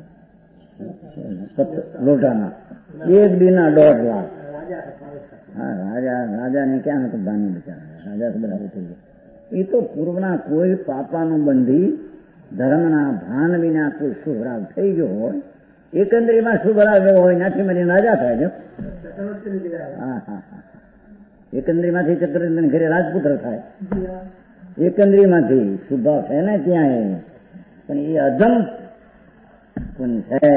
લોટાના એક દીના દોઢ લાખ. હા રાજા રાજાને ક્યાં હતું ભાન બિચારા રાજા તો બધા થઈ ગયા. એ તો પૂર્વના કોઈ પાપાનું બંધી ધર્મના ભાન વિના કોઈ શુભરાગ થઈ ગયો હોય એકંદરીમાં શુભરાગ એવો હોય નાથી મને રાજા થાય છે. હા હા હા એકંદરીમાંથી ચક્રવર્તી ઘરે રાજપુત્ર થાય. એકંદરીમાંથી શુભાવ છે ને ત્યાં પણ એ અધમ પણ છે.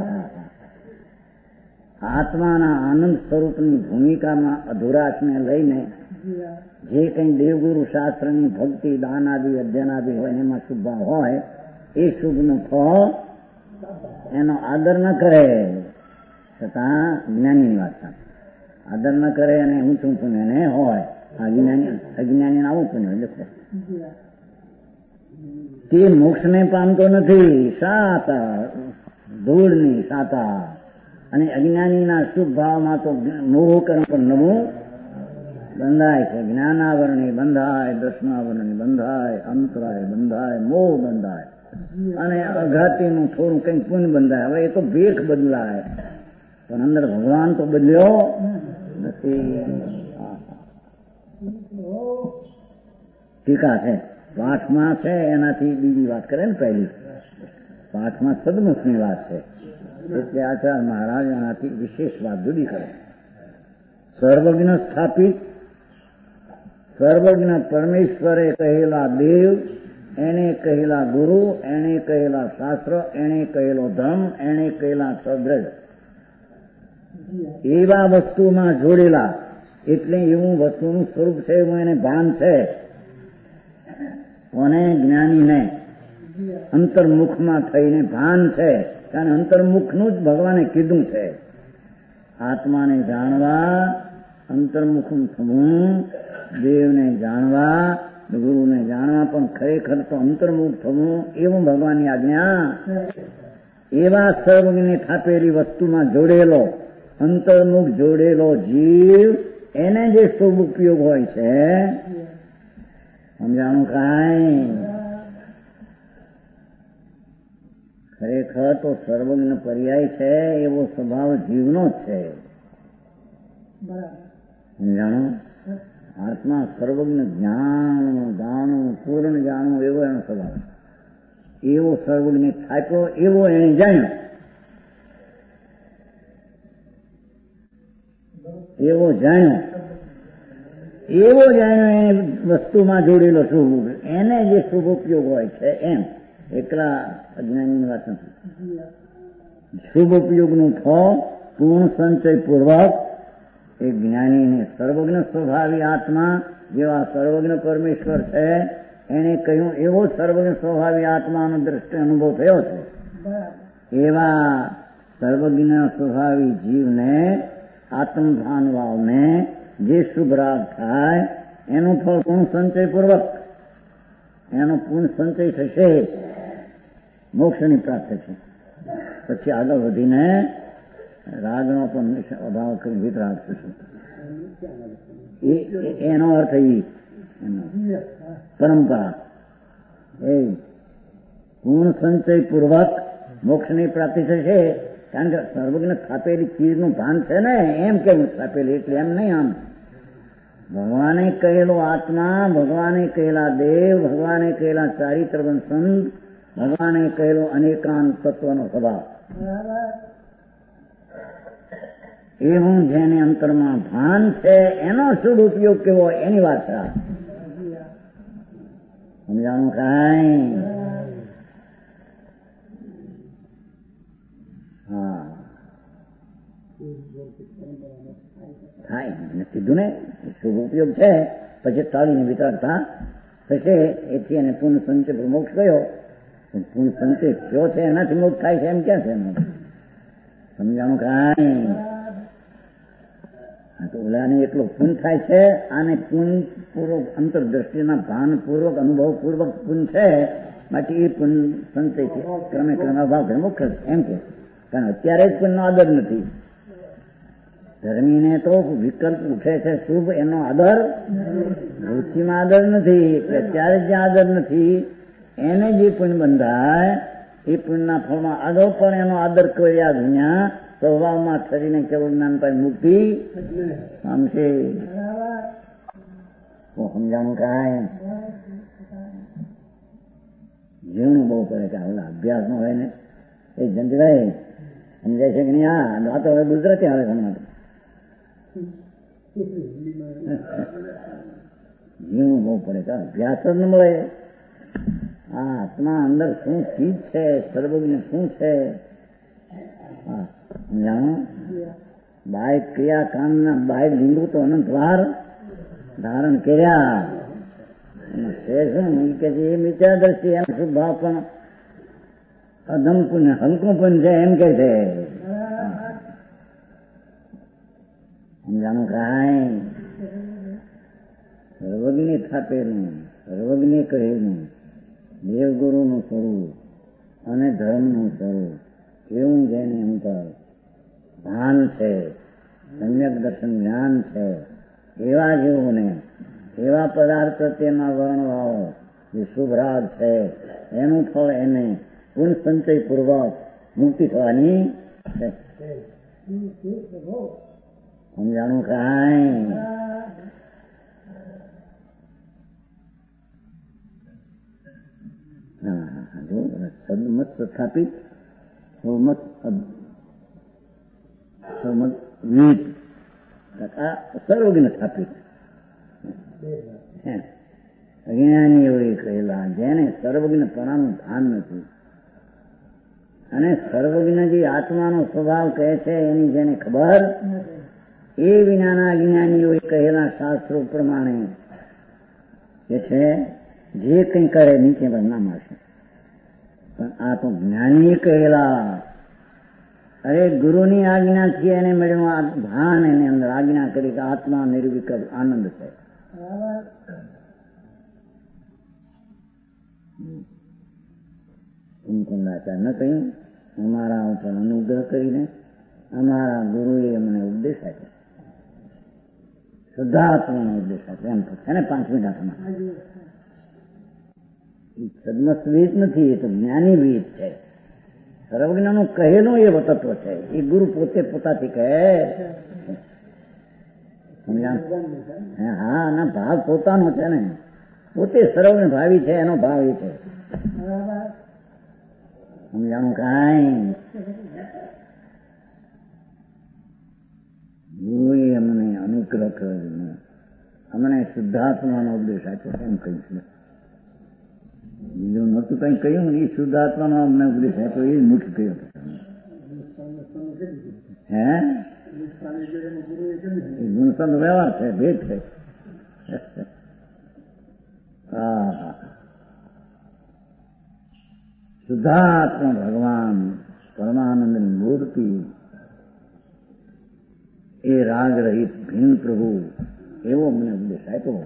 આત્માના આનંદ સ્વરૂપની ભૂમિકામાં અધુરાશને લઈને જે કઈ દેવગુરુ શાસ્ત્રની ભક્તિ દાન આદિ અધ્યયન આદિ હોય એમાં શુભભાવ હોય એ શુભનું ફળ એનો આદર ન કરે છતાં જ્ઞાનીની વાત થાય. આદર ન કરે અને ઊંચું પુણ્ય ને હોય અજ્ઞાની અજ્ઞાની આવું પુણ્ય લખો તે મોક્ષને પામતો નથી. સાતા ધૂળની સાતા અને અજ્ઞાનીના શુભ ભાવમાં તો મોહ કર્મ પર નવું બંધાય છે. જ્ઞાનાવરણી બંધાય, દર્શનાવરણી બંધાય, અંતરાય બંધાય, મોહ બંધાય અને અઘાતીનું થોડું કઈ પુણ્ય બંધાય. હવે એ તો ભેખ બદલાય પણ અંદર ભગવાન તો બદલ્યો નથી. ટીકા છે પાઠમાં છે એનાથી બીજી વાત કરે ને પહેલી પાઠમાં સદમુખની વાત છે એટલે આચાર્ય મહારાજ એનાથી વિશેષ વાત જુદી કરે. સર્વજ્ઞ સ્થાપિત સર્વજ્ઞ પરમેશ્વરે કહેલા દેવ એને કહેલા ગુરુ, એને કહેલા શાસ્ત્ર, એને કહેલો ધર્મ, એને કહેલા સદ્રજ. એવા વસ્તુમાં જોડેલા એટલે એવું વસ્તુનું સ્વરૂપ છે, એવું એને ભાન છે. કોને? જ્ઞાનીને અંતર્મુખમાં થઈને ભાન છે. કારણ અંતર્મુખનું જ ભગવાને કીધું છે. આત્માને જાણવા અંતર્મુખ થવું, દેવને જાણવા, ગુરુને જાણવા, પણ ખરેખર તો અંતર્મુખ થવું એવું ભગવાનની આજ્ઞા. એવા સર્વજ્ઞને થાપેલી વસ્તુમાં જોડેલો અંતર્મુખ જોડેલો જીવ એને જે શુભ ઉપયોગ હોય છે, સમજાણું કાંઈ? ખરેખર તો સર્વજ્ઞ પર્યાય છે એવો સ્વભાવ જીવનો જ છે. સમજાણું? આત્મા સર્વજ્ઞ જાણવું, જાણવું, પૂર્ણ જાણવું એવો એનો સ્વભાવ. એવો સર્વજ્ઞ થાક્યો એવો એને જાણ્યો, એવો જાણ્યો, એવો જાણ્યો એને વસ્તુમાં જોડેલો શુભ, એને જે શુભ ઉપયોગ હોય છે એમ. એકલા અજ્ઞાનીની વાત નથી. શુભ ઉપયોગનું ફળ પૂર્ણ સંચય પૂર્વક એ જ્ઞાનીને સર્વજ્ઞ સ્વભાવી આત્મા જેવા સર્વજ્ઞ પરમેશ્વર છે એને કહ્યું એવો સર્વજ્ઞ સ્વભાવી આત્માનો દ્રષ્ટિ અનુભવ થયો છે. એવા સર્વજ્ઞ સ્વભાવી જીવને આત્મભાન ભાવને જે શુભ રાગ થાય એનું ફળ પૂર્ણ સંચય પૂર્વક એનો પૂર્ણ સંચય થશે, મોક્ષની પ્રાપ્તિ છે. પછી આગળ વધીને રાગનો પણ અભાવ કરી વિતરાગ થશે. એનો અર્થ એ પરંપરા એ પૂર્ણ સંચય પૂર્વક મોક્ષની પ્રાપ્તિ થશે. કારણ કે સર્વજ્ઞ સ્થાપેલી ચીજનું ભાન છે ને, એમ કેવું સ્થાપેલી એટલે એમ નહીં. આમ ભગવાને કહેલો આત્મા, ભગવાને કહેલા દેવ, ભગવાને કહેલા ચારિત્રવન સંત, ભગવાને કહેલો અનેકાંત તત્વનો સ્વભાવ, એવું જેને અંતરમાં ભાન છે એનો શુભ ઉપયોગ કેવો એની વાત છે. સમજાણું કાંઈ? હા, થાય એને કીધું ને શુભ ઉપયોગ છે. પછી તાળીને વિતરતા થશે. એથી એને પૂર્ણ સંચય મોક્ષ ગયો. પૂર્ણ સંચય કયો છે એનાથી મોક્ષ થાય છે એમ ક્યાં છે? સમજાણું કાંઈ? તો ઓલાને એટલો પૂર્ણ થાય છે, આને પૂર્ણ પૂર્વક અંતરદ્રષ્ટિના ભાન પૂર્વક અનુભવ પૂર્વક પૂર્ણ છે. માટે એ પૂર્ણ સંચયથી ક્રમે ક્રમે અભાવ મોક્ષ એમ કે. કારણ અત્યારે જ પૂર્ણનો આદર નથી. ધર્મીને તો વિકલ્પ ઉઠે છે શુભ, એનો આદર રુચિમાં આદર નથી. અત્યારે જ્યાં આદર નથી એને જે પુણ્ય બંધાય એ પુણ્યના ફળમાં આગળ પણ એનો આદર કર્યા વિના સ્વભાવમાં થઈને કેવું જ્ઞાન પાય મુક્તિ પામશે. સમજાણું કાંઈ? જીવનું બહુ પડે કે હવે અભ્યાસ નો હોય ને એ જંતભાઈ સમજાય છે કે નહીં? હા, આ તો હવે ગુજરાતી આવે છે માટે જીવનું બહુ પડે કે અભ્યાસ જ ન મળે. હા, આત્મા અંદર શું ચીજ છે, સર્વજ્ઞ શું છે. હા, સમજાણું? બાય ક્રિયા કામના બાય લિંગુ તો અનંત વાર ધારણ કર્યા છે. શું કે એ મિત્યા દ્રષ્ટિ એમ શુભ ભાવ પણ અધમ પુણ્ય હલકું પુણ્ય છે એમ કે છે. સમજાણું કાંઈ? સર્વજ્ઞ થાપેલું, સર્વજ્ઞ કહેલું દેવગુરુનું સ્વરૂપ અને ધર્મનું સ્વરૂપ એવું જેને અંતર ભાન છે, સમ્યક દર્શન જ્ઞાન છે, એવા જીવોને એવા પદાર્થ પ્રત્યેના વર્ણભાવો જે શુભ રાગ છે એનું ફળ એને પૂર્ણ સંચય પૂર્વક મુક્તિ થવાની છે. સમજાણું કાંઈ? હા, જો સદમત સ્થાપિત સૌમત સૌમત વિદ સર્વજ્ઞ સ્થાપિત અજ્ઞાની એવું કહે કહેલા, જેને સર્વજ્ઞપણાનું ભાન નથી અને સર્વજ્ઞ જે આત્માનો સ્વભાવ કહે છે એની જેને ખબર, એ વિનાના જ્ઞાનીઓએ કહેલા શાસ્ત્રો પ્રમાણે કે છે જે કંઈ કરે નીચે બદનામ આવશે. પણ આ તો જ્ઞાની કહેલા, અરે ગુરુની આજ્ઞા છે એને મળ્યું આ ભાન, એની અંદર આજ્ઞા કરી કે આત્મા નિર્વિકલ્પ આનંદ છે. કુમકુંડાચાર્ય ન કહ્યું, અમારા ઉપર અનુગ્રહ કરીને અમારા ગુરુએ અમને ઉપદેશ આપ્યો, શુદ્ધાત્માનો ઉપદેશ આપ્યો. એમ છે ને પાંચમી દાખમાં સદમસ્ત નથી, એ તો જ્ઞાની વેદ છે. સર્વજ્ઞનું કહેલું એ તત્વ છે, એ ગુરુ પોતે પોતાથી કહે. હા, ના ભાવ પોતાનો છે ને, પોતે સર્વજ્ઞ ભાવી છે, એનો ભાવ એ છે. સમજાણું કાંઈ? ગુરુએ અમને અનુગ્રહ કર્યો, અમને શુદ્ધાત્માનો ઉપદેશ આપ્યો. એમ કહીશું, બીજું નતું કઈ કહ્યું. એ શુદ્ધાત્માનો અમને ઉપદેશ આપ્યો, એ મુખ્ય કહ્યું. હે ગુણસંત વ્યવહાર છે, ભેદ છે. હા, શુદ્ધાત્મા ભગવાન પરમાનંદની મૂર્તિ, એ રાગ રહિત ભીન પ્રભુ, એવો મને ઉપદેશ આપ્યો.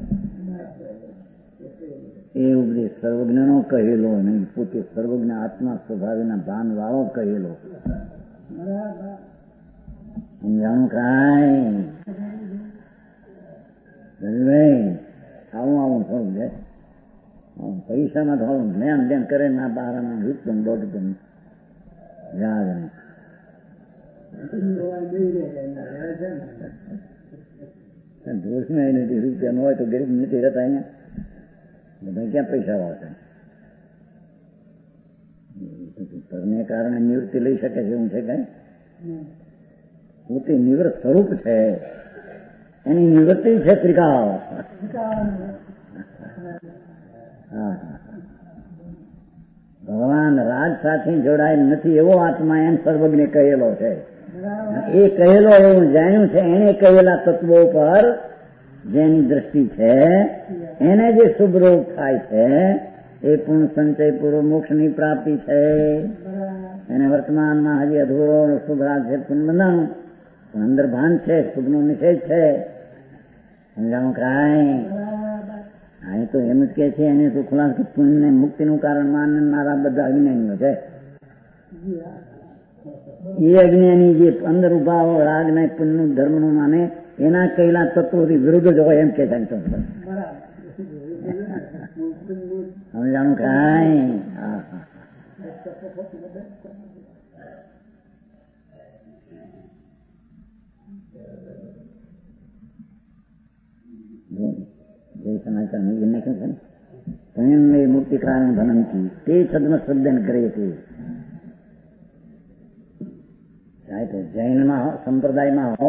એ ઉપદેશ સર્વજ્ઞનો કહેલો નહીં, પોતે સર્વજ્ઞ આત્મા સ્વભાવીના ભાન વાળો કહેલો. સમજાણું કાંઈ? આવું આવું થોડું છે, પૈસામાં થોડું જ્ઞાન ધ્યાન કરે ના બારામાં રૂપિયા દોઢ ગમ યાદ નહીં. દોષમાં એ નથી, રૂપિયા ન હોય તો ગરીબ નથી રહેતા. અહીંયા બધા ક્યાં પૈસા વાળશે? પરને કારણે નિવૃત્તિ લઈ શકે છે એવું છે કઈ? પોતે નિવૃત્ત સ્વરૂપ છે, એની નિવૃત્તિ છે ત્રિકાળ. ભગવાન રાજ સાથે જોડાયેલ નથી એવો આત્મા એમ સર્વજ્ઞ કહેલો છે. એ કહેલો એવું જાણ્યું છે, એને કહેલા તત્વો પર જેની દ્રષ્ટિ છે એને જે શુભ રોગ થાય છે એ પૂર્ણ સંચય પૂર્વ મોક્ષની પ્રાપ્તિ છે. એને વર્તમાનમાં હજી અધૂરો શુભ રાગ છે, પૂર્ણ બંધાણું, પણ અંદર ભાન છે, શુભનો નિષેધ છે. સમજાણું કાંઈ? અહીં તો એમ જ કે છે, એને તો ખુલાસો પુણ્ય મુક્તિનું કારણ માનનારા બધા અજ્ઞાનીઓ છે. એ અજ્ઞાની જે અંદર ઉભા રાગ ને પુણ્યનું ધર્મનું માને, એના કહેલા તત્વોથી વિરુદ્ધ જ હોય એમ કે છે. સમજાણું કાંઈ? હા હા, જે સમાચાર નહીં નાખ્યું છે ને, પુણ્ય મુક્તિ કારણ ભનંતી તે સદમ સદન કરે છે. જૈનમાં સંપ્રદાયમાં હો,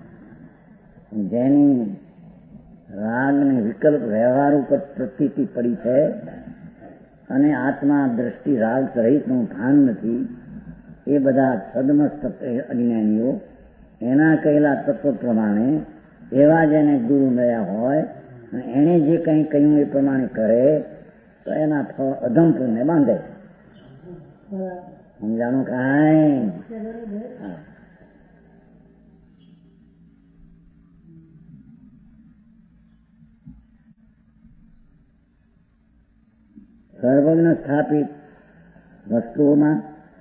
જેની રાગ ને વિકલ્પ વ્યવહાર ઉપર પ્રતીતિ પડી છે અને આત્મા દ્રષ્ટિ રાગ સહિતનું ભાન નથી, એ બધા સદમસ્ત અજ્ઞાનીઓ એના કહેલા તત્વ પ્રમાણે એવા જેને ગુરુ મળ્યા હોય, એને જે કંઈ કહ્યું એ પ્રમાણે કરે તો એના ફળ અધમપુરને બાંધે. સમજાણું કાંઈ? સર્વજ્ઞ સ્થાપિત વસ્તુઓમાં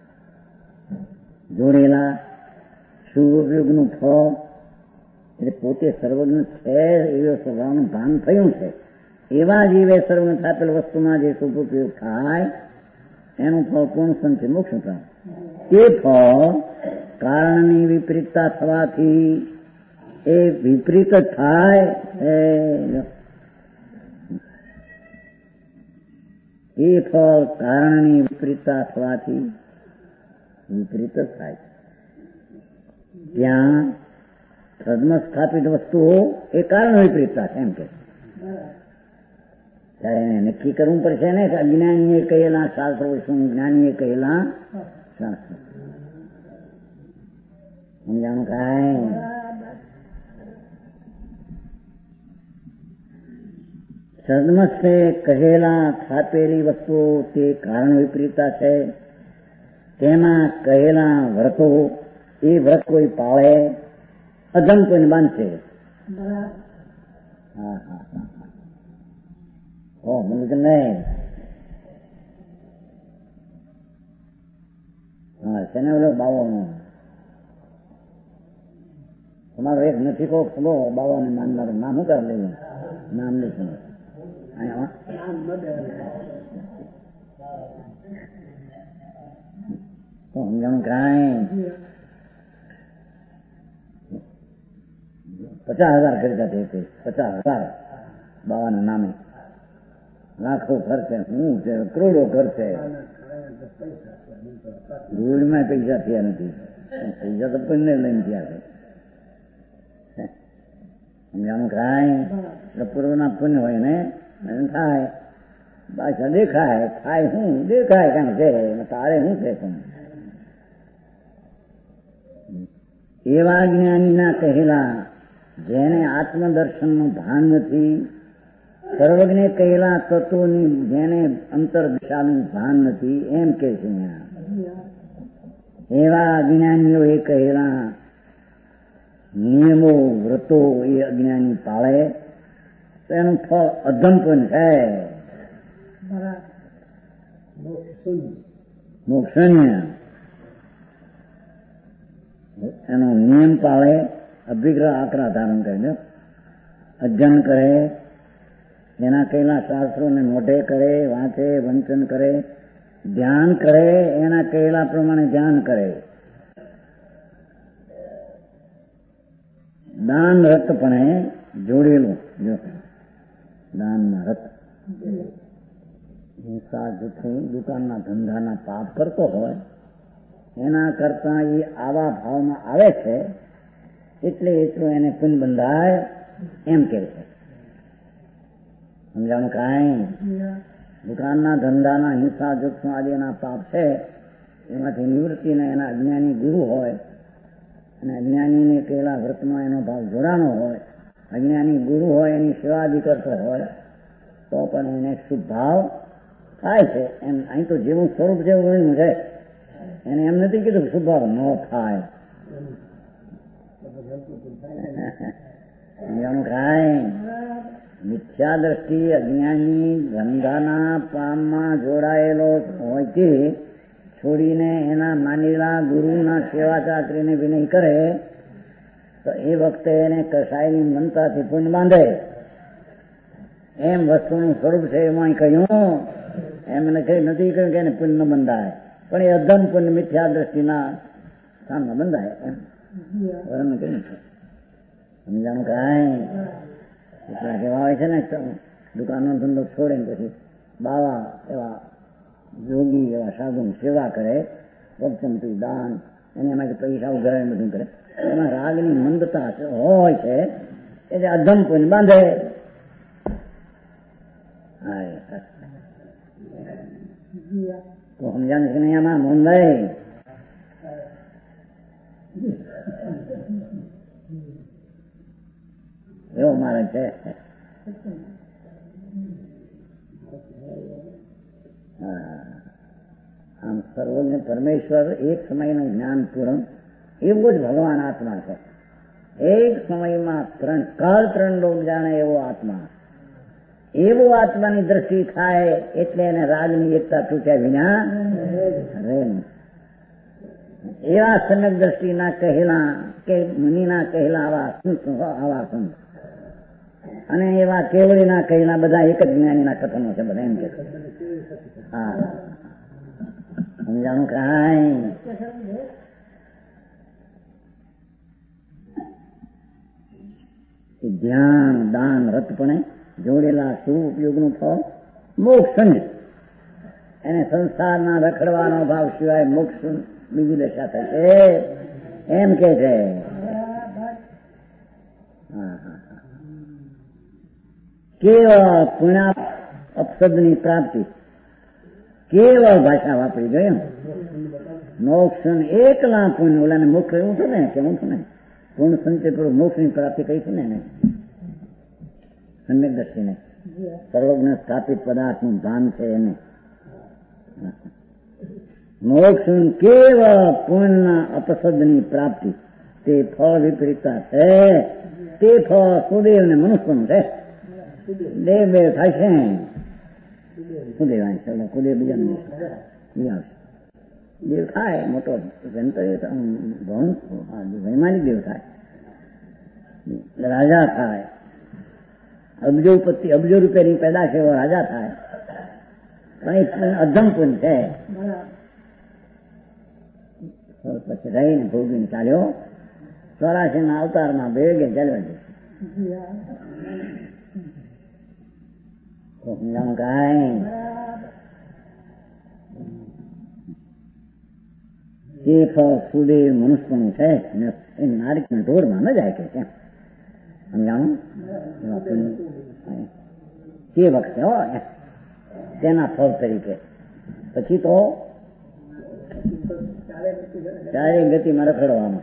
જોડેલા શુભ ઉપયોગનું ફળ, એટલે પોતે સર્વજ્ઞ છે એવો સ્વભાવનું ભાન થયું છે, એવા જીવે સર્વજ્ઞ સ્થાપેલ વસ્તુમાં જે શુભ ઉપયોગ થાય એનું ફળ પૂર્ણ સંચય મોક્ષ પ્રાપ્ત. એ ફળ કારણની વિપરીતતા થવાથી એ વિપરીત થાય છે. એ ફળ કારણની વિપરીતતા થવાથી વિપરીત થાય. ત્યાં સદમ સ્થાપિત વસ્તુઓ એ કારણ વિપરીતતા છે એમ કે, ત્યારે એને નક્કી કરવું પડશે ને કે અજ્ઞાનીએ કહેલા શાસ્ત્રો શું, જ્ઞાનીએ કહેલા શાસ્ત્રો. સમજાણું કાંઈ? સદમસ્તે કહેલા થાપેલી વસ્તુઓ તે કારણ વિપરીતા છે. તેમાં કહેલા વ્રતો એ વ્રત કોઈ પાળે, અધમ કોઈને બાંધશે. હા હા હા હો મને કે નહીં. હા શેને ઓલો બાવાનો તમારો એક નથી કહો ખુલ્લો બાવાને માનનારું નામ શું કરે લેવું? નામ લઈશું સમજાણું કાંઈ? પચાસ હજાર ખરીદા છે, પચાસ હજાર બાવાના નામે, લાખો ખર્ચે, શું છે, કરોડો ખર્ચે, ધૂળમાં પૈસા થયા નથી. પૈસા તો પુણ્ય લઈને થયા છે. સમજાણું કાંઈ? પૂર્વના પુણ્ય હોય ને થાય પાછા દેખાય, થાય શું દેખાય કાંઈ છે, તારે શું છે? એવા જ્ઞાનીના કહેલા જેને આત્મદર્શનનું ભાન નથી, સર્વજ્ઞે કહેલા તત્વોની જેને અંતરદશાનું ભાન નથી, એમ કે છે. એવા અજ્ઞાનીઓ એ કહેલા નિયમો વ્રતો એ અજ્ઞાની પાળે તો એનું ફળ અધમ પણ છે, મોક્ષણ્ય. એનો નિયમ પાળે, અભિગ્રહ આકરા ધારણ કરીને અધ્યયન કરે, એના કહેલા શાસ્ત્રોને મોઢે કરે, વાંચે, વંચન કરે, ધ્યાન કરે, એના કહેલા પ્રમાણે ધ્યાન કરે. દાન રત પણ જોડેલું, જો દાનના રત હિંસા જૂઠું દુકાનના ધંધાના પાપ કરતો હોય એના કરતા એ આવા ભાવમાં આવે છે એટલે એટલું એને પુન બંધાય એમ કે છે. સમજાણું કાંઈ? દુકાનના ધંધાના હિંસા જૂઠું આદિના પાપ છે એમાંથી નિવૃત્તિને એના અજ્ઞાની ગુરુ હોય અને અજ્ઞાનીને કહેલા વ્રતમાં એનો ભાવ જોડાનો હોય, અજ્ઞાની ગુરુ હોય એની સેવાદી કરતો હોય તો પણ એને શુભ ભાવ થાય છે. એમ અહીં તો જેવું સ્વરૂપ જેવું વર્ણ્યું છે એને એમ નથી કીધું શુભ ભાવ ન થાય. સમજાણું કાંઈ? મિથ્યા દ્રષ્ટિ અજ્ઞાની ધંધાના પામમાં જોડાયેલો હોય તે છોડીને એના માનેલા ગુરુના સેવા ચાકરીને વિનય કરે તો એ વખતે એને કસાયની મનતાથી પુણ્ય બાંધે. એમ વસ્તુનું સ્વરૂપ છે એમાં કહ્યું, એમને કઈ નથી કહ્યું કે એને પુણ્ય બંધાય, પણ એ અધમ પુણ્ય મિથ્યા દ્રષ્ટિના સામના બંધાય એમ વર્ણન કર્યું છે. સમજાણું કાંઈ? એટલા કેવા હોય છે ને દુકાનનો ધંધો છોડે ને પછી બાવા એવા યોગી એવા સાધુની સેવા કરે, વચનથી દાન, એને એમાંથી પૈસા ઉઘરાય બધું કરે, એમાં રાગની મંદતા હોય છે એટલે અધમ પુણ્ય બાંધે. તો સમજાને કે નહીં આમાં મોંધાય? એવો મારે છે. આમ સર્વજ્ઞ પરમેશ્વર એક સમયનું જ્ઞાન પૂર્ણ એવું જ ભગવાન આત્મા છે. એક સમયમાં ત્રણ કાળ ત્રણ લોક જાણે એવો આત્મા, એવો આત્માની દ્રષ્ટિ થાય એટલે એને રાજની એકતા તૂટ્યા વિના રહે. એવા સનક દ્રષ્ટિના કહેલા કે મુનિના કહેલા આવા આવા સંત અને એવા કેવળીના કહેલા બધા એક જ જ્ઞાનીના કથનો છે બધા એમ કે. હા સમજાણું કાંઈ? ધ્યાન દાન રતપણે જોડેલા શુભ ઉપયોગનું ફળ મોક્ષ. એને સંસારના રખડવાનો ભાવ સિવાય મોક્ષ બીજી દશા થશે એમ કે છે. કેવા પુણ્યા અપશબ્દની પ્રાપ્તિ કેવળ ભાષા વાપરી ગયો. મોક્ષ એકલા પુણ્ય, ઓલાને મોક્ષ એવું છે ને કે હું છું ને પૂર્ણ સંચય પૂર્વ મોક્ષની પ્રાપ્તિ કહી છે ને સમ્યક દ્રષ્ટિને સર્વજ્ઞ સ્થાપિત પદાર્થનું ભાન છે એને. મોક્ષ કેવળ પૂર્ણના અપશબ્દની પ્રાપ્તિ તે ફળ વિપરીતતા છે. તે ફળ સુદેવ ને મનુષ્યનું છે. દેવ બે થાય છે સુદેવ કુદેવ બીજા દેવ થાય મોટો વૈમાનિક દેવ થાય, રાજા થાય, અબજોપતિ અબજો રૂપિયાની પેદાશ એવો રાજા થાય. પણ એ અધમ પુન છે. પછી રહીને ભોગીને ચાલ્યો ચોરાશી ના અવતારમાં ભેગે ચાલવા દે કાંઈ તે ફળ સુદેવ મનુષ્યનું છે એ નારિકના ઢોરમાં ન જાય કે કેમ સમજાણું તે વખતે હો તેના ફળ તરીકે. પછી તો ચારે ગતિમાં રખડવામાં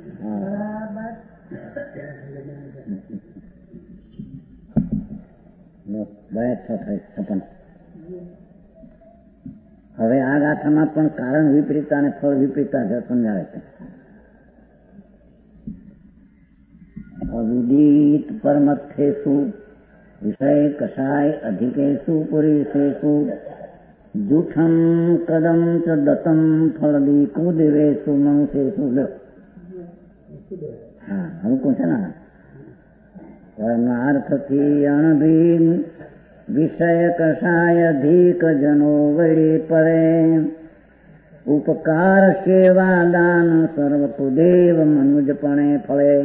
છપન. હવે આ ગાથામાં પણ કારણ વિપરીતતા અને ફળ વિપરીતતા સમજાવે છે. અવિદિત પરમથેષુ વિષય કષાય અધિકેષુ પુરુષેષુ જૂઠમ કદમ ચ દત્તમ ફળદી કુદેવેશુ મનુષ્યેષુ. હા હલકું છે ને. પરમાર્થથી અણભીન વિષય કષાય અધિક જનો વળી પડે ઉપકાર સેવા દાન સર્વ કુદેવ મનુજપણે ફળે.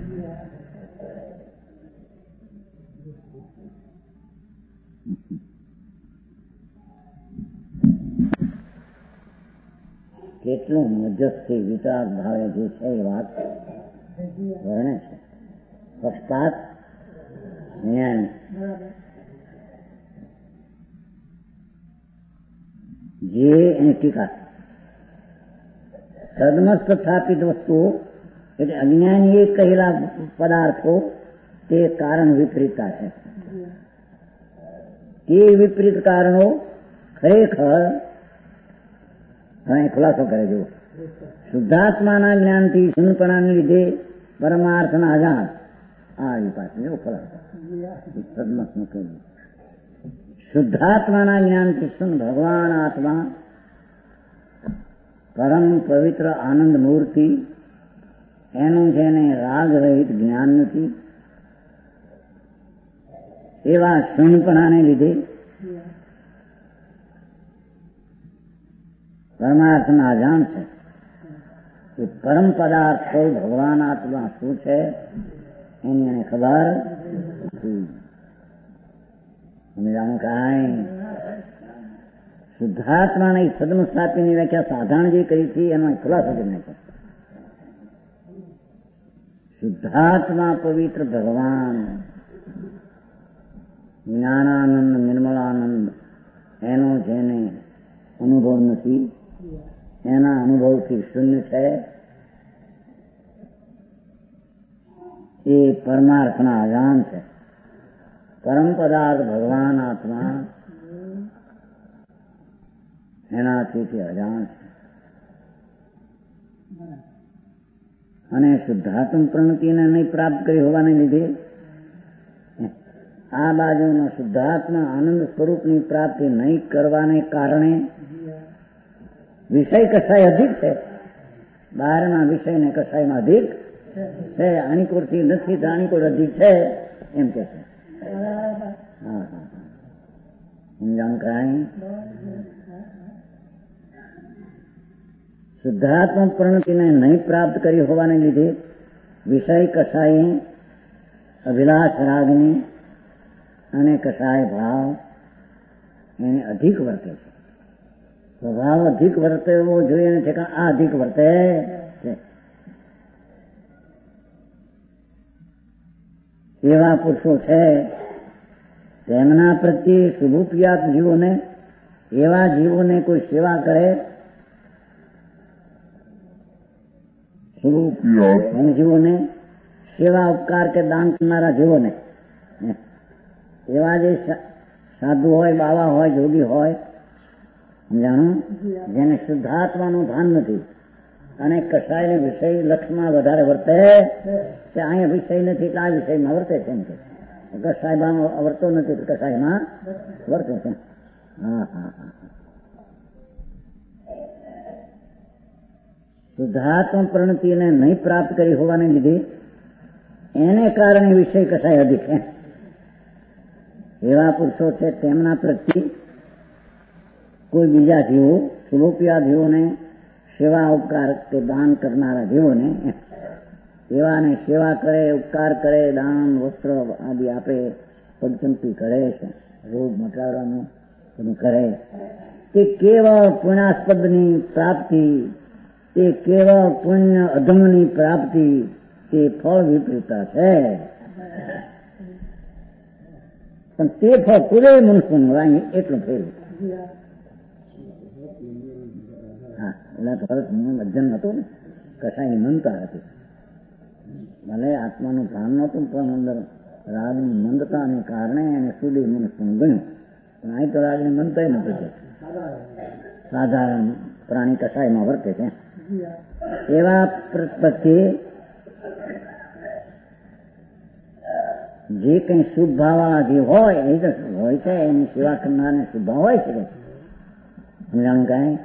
કેટલું મજસ્થી વિચાર ભાવે જે છે એ વાત વર્ણે છે. પક્ષપાત ન્યાય જે એની ટીકા. સદમસ્ત સ્થાપિત વસ્તુઓ એટલે અજ્ઞાનીએ કહેલા પદાર્થો તે કારણ વિપરીતતા છે. તે વિપરીત કારણો ખરેખર હવે ખુલાસો કરે જો શુદ્ધાત્માના જ્ઞાનથી શૂન્યપણાને લીધે પરમાર્થના અજાણ આ વિપાસ એવો ખુલાસો સદમસ્તનું કહ્યું. શુદ્ધાત્માના જ્ઞાનથી શૂન્ય ભગવાન આત્મા પરમ પવિત્ર આનંદ મૂર્તિ એનું જેને રાગ રહિત જ્ઞાન નથી એવા શૂન્યપણાને લીધે પરમાર્થના અજાણ છે. એ પરમ પદાર્થ કોઈ ભગવાન આત્મા શું છે એની એને ખબર નથી. સમજાણું કાંઈ શુદ્ધાત્માની સદમ સ્થાપીની વ્યાખ્યા સાધારણ જે કરી હતી એનો ખુલાસો કરી નાખ્યો. શુદ્ધાત્મા પવિત્ર ભગવાન જ્ઞાનાનંદ નિર્મળાનંદ એનો જેને અનુભવ નથી એના અનુભવથી શૂન્ય છે એ પરમાર્થના અજાણ છે. પરમ પદાર્થ ભગવાન આત્મા એનાથી અજાણ છે. અને શુદ્ધાત્મ પ્રણતિને નહીં પ્રાપ્ત કરી હોવાને લીધે આ બાજુનો શુદ્ધાત્મ આનંદ સ્વરૂપની પ્રાપ્તિ નહીં કરવાને કારણે વિષય કસાય અધિક છે. બહારના વિષય ને કસાયમાં અધિક છે. અણીકોડથી નથી તો અણીકોડ અધિક છે એમ કે છે. હા હા સમજાણું કાંઈ શુદ્ધાત્મ પ્રણતિને નહીં પ્રાપ્ત કરી હોવાને લીધે વિષય કસાય અભિલાષ રાગની અને કસાય ભાવ એને અધિક વર્તે છે. સ્વભાવ અધિક વર્તે એવો જોઈએ ને ઠેકાણ આ અધિક વર્તે છે. એવા પુરુષો છે તેમના પ્રત્યે શુભોપિયાત જીવોને, એવા જીવોને કોઈ સેવા કરે, શુભોપિયાત જીવોને સેવા ઉપકાર કે દાન કરનારા જીવોને, એવા જે સાધુ હોય, બાવા હોય, જોગી હોય, જાણો, જેને શુદ્ધાત્માનું ભાન નથી અને કસાયને વિષય લક્ષમાં વધારે વર્તે કે અહીંયા વિષય નથી એટલે આ વિષયમાં વર્તે છે એમ કે કસાયમાં વર્તો નથી કસાયમાં વર્તે છે. હા હા હા શુદ્ધાત્મ પ્રણતિને નહીં પ્રાપ્ત કરી હોવાને લીધે એને કારણે વિષય કસાય અધિક છે. એવા પુરુષો છે તેમના પ્રત્યે કોઈ બીજા જીવો, શુભોપિયા જીવોને સેવા ઉપકાર કે દાન કરનારા જીવોને, એવાને સેવા કરે, ઉપકાર કરે, દાન વસ્ત્ર આદિ આપે, પદચંપી કરે છે, રોગ મટાડવાનું કરે, તે કેવળ પુણ્યાસ્પદની પ્રાપ્તિ, તે કેવળ પુણ્ય અધમની પ્રાપ્તિ, તે ફળ વિપરીતા છે. પણ તે ફળ પૂરે મનુષ્ય મળે એટલું થયેલું. હા, એના ભરત અધ્યયન હતું ને, કસાયની મનતા હતી. ભલે આત્માનું ભાન નહોતું પણ અંદર રાગની મંદતાને કારણે એને સુધી મનુષ્ય ગણ્યું. પણ અહીં તો રાગની મનતા નથી. સાધારણ પ્રાણી કસાયમાં વર્તે છે. એવા પ્રત્યે જે કઈ શુભ ભાવવાળા જે હોય એ તો હોય છે, એની સેવા કરનારને શુભ ભાવ હોય છે. સમજાણું કાંઈ?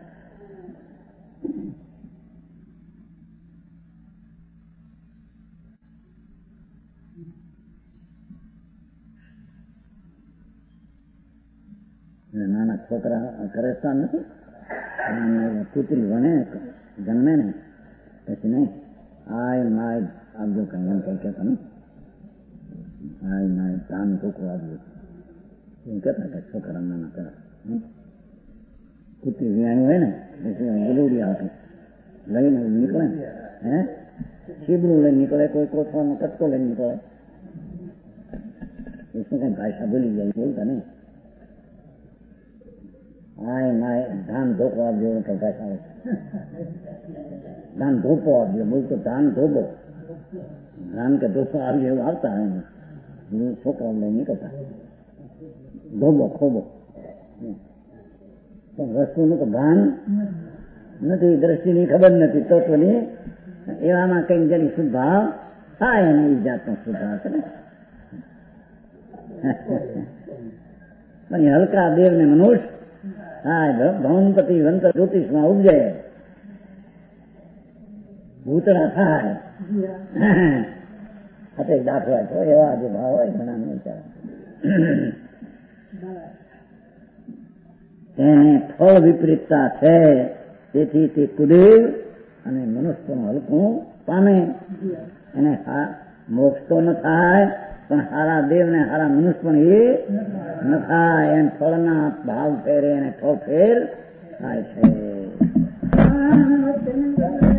નાના છોકરા કરે નથી, પુત્રી ભણે જન્મે ને પછી નહીં આય માય આપજો કઈ એમ કઈ કેતા ને, આય માય તાન ટૂંકો આપજો એમ કેતા કે છોકરા નાના કરે. પુત્રી વિયાણી હોય ને પછી ગલુડી આપે લઈને નીકળે, હે શીબડું લઈને નીકળે, કોઈ કોથવાનો કટકો લઈને નીકળે. એ શું કઈ ભાષા ભૂલી જાય બોલતા નહીં. આય માય ધાન ધોકો આપજો કઈ ભાષા આવે, ધાન ધોપો આપજો બોલતો, ધાન ધોબો, ધાન કે ધોપો આપજો એવું આવતા હોય છોકરા લઈને નીકળતા. ધોબો ખોબો પણ વસ્તુનું તો ભાન નથી, દ્રષ્ટિની ખબર નથી, તત્વની. એવામાં કઈ જેની શુદ્ધ ભાવ થાય એને એ જાતનો શુદ્ધ ભાવ છે ને. પણ હલકા દેવ ને મનુષ્ય હા ભવનપતિ વંતર જ્યોતિષમાં ઉપજે, ભૂતળા થાય hatte દાખલા તો એવા જે ભાવ હોય ઘણા વિચાર તેને ફળ વિપરીતતા છે. તેથી તે કુદેવ અને મનુષ્યનું હલકું પામે. એને મોક્ષ તો ન થાય પણ હારા દેવ ને હારા મનુષ્ય પણ એ ન થાય. એમ ફળના ભાવ ફેરે એને ફળ ફેર થાય છે.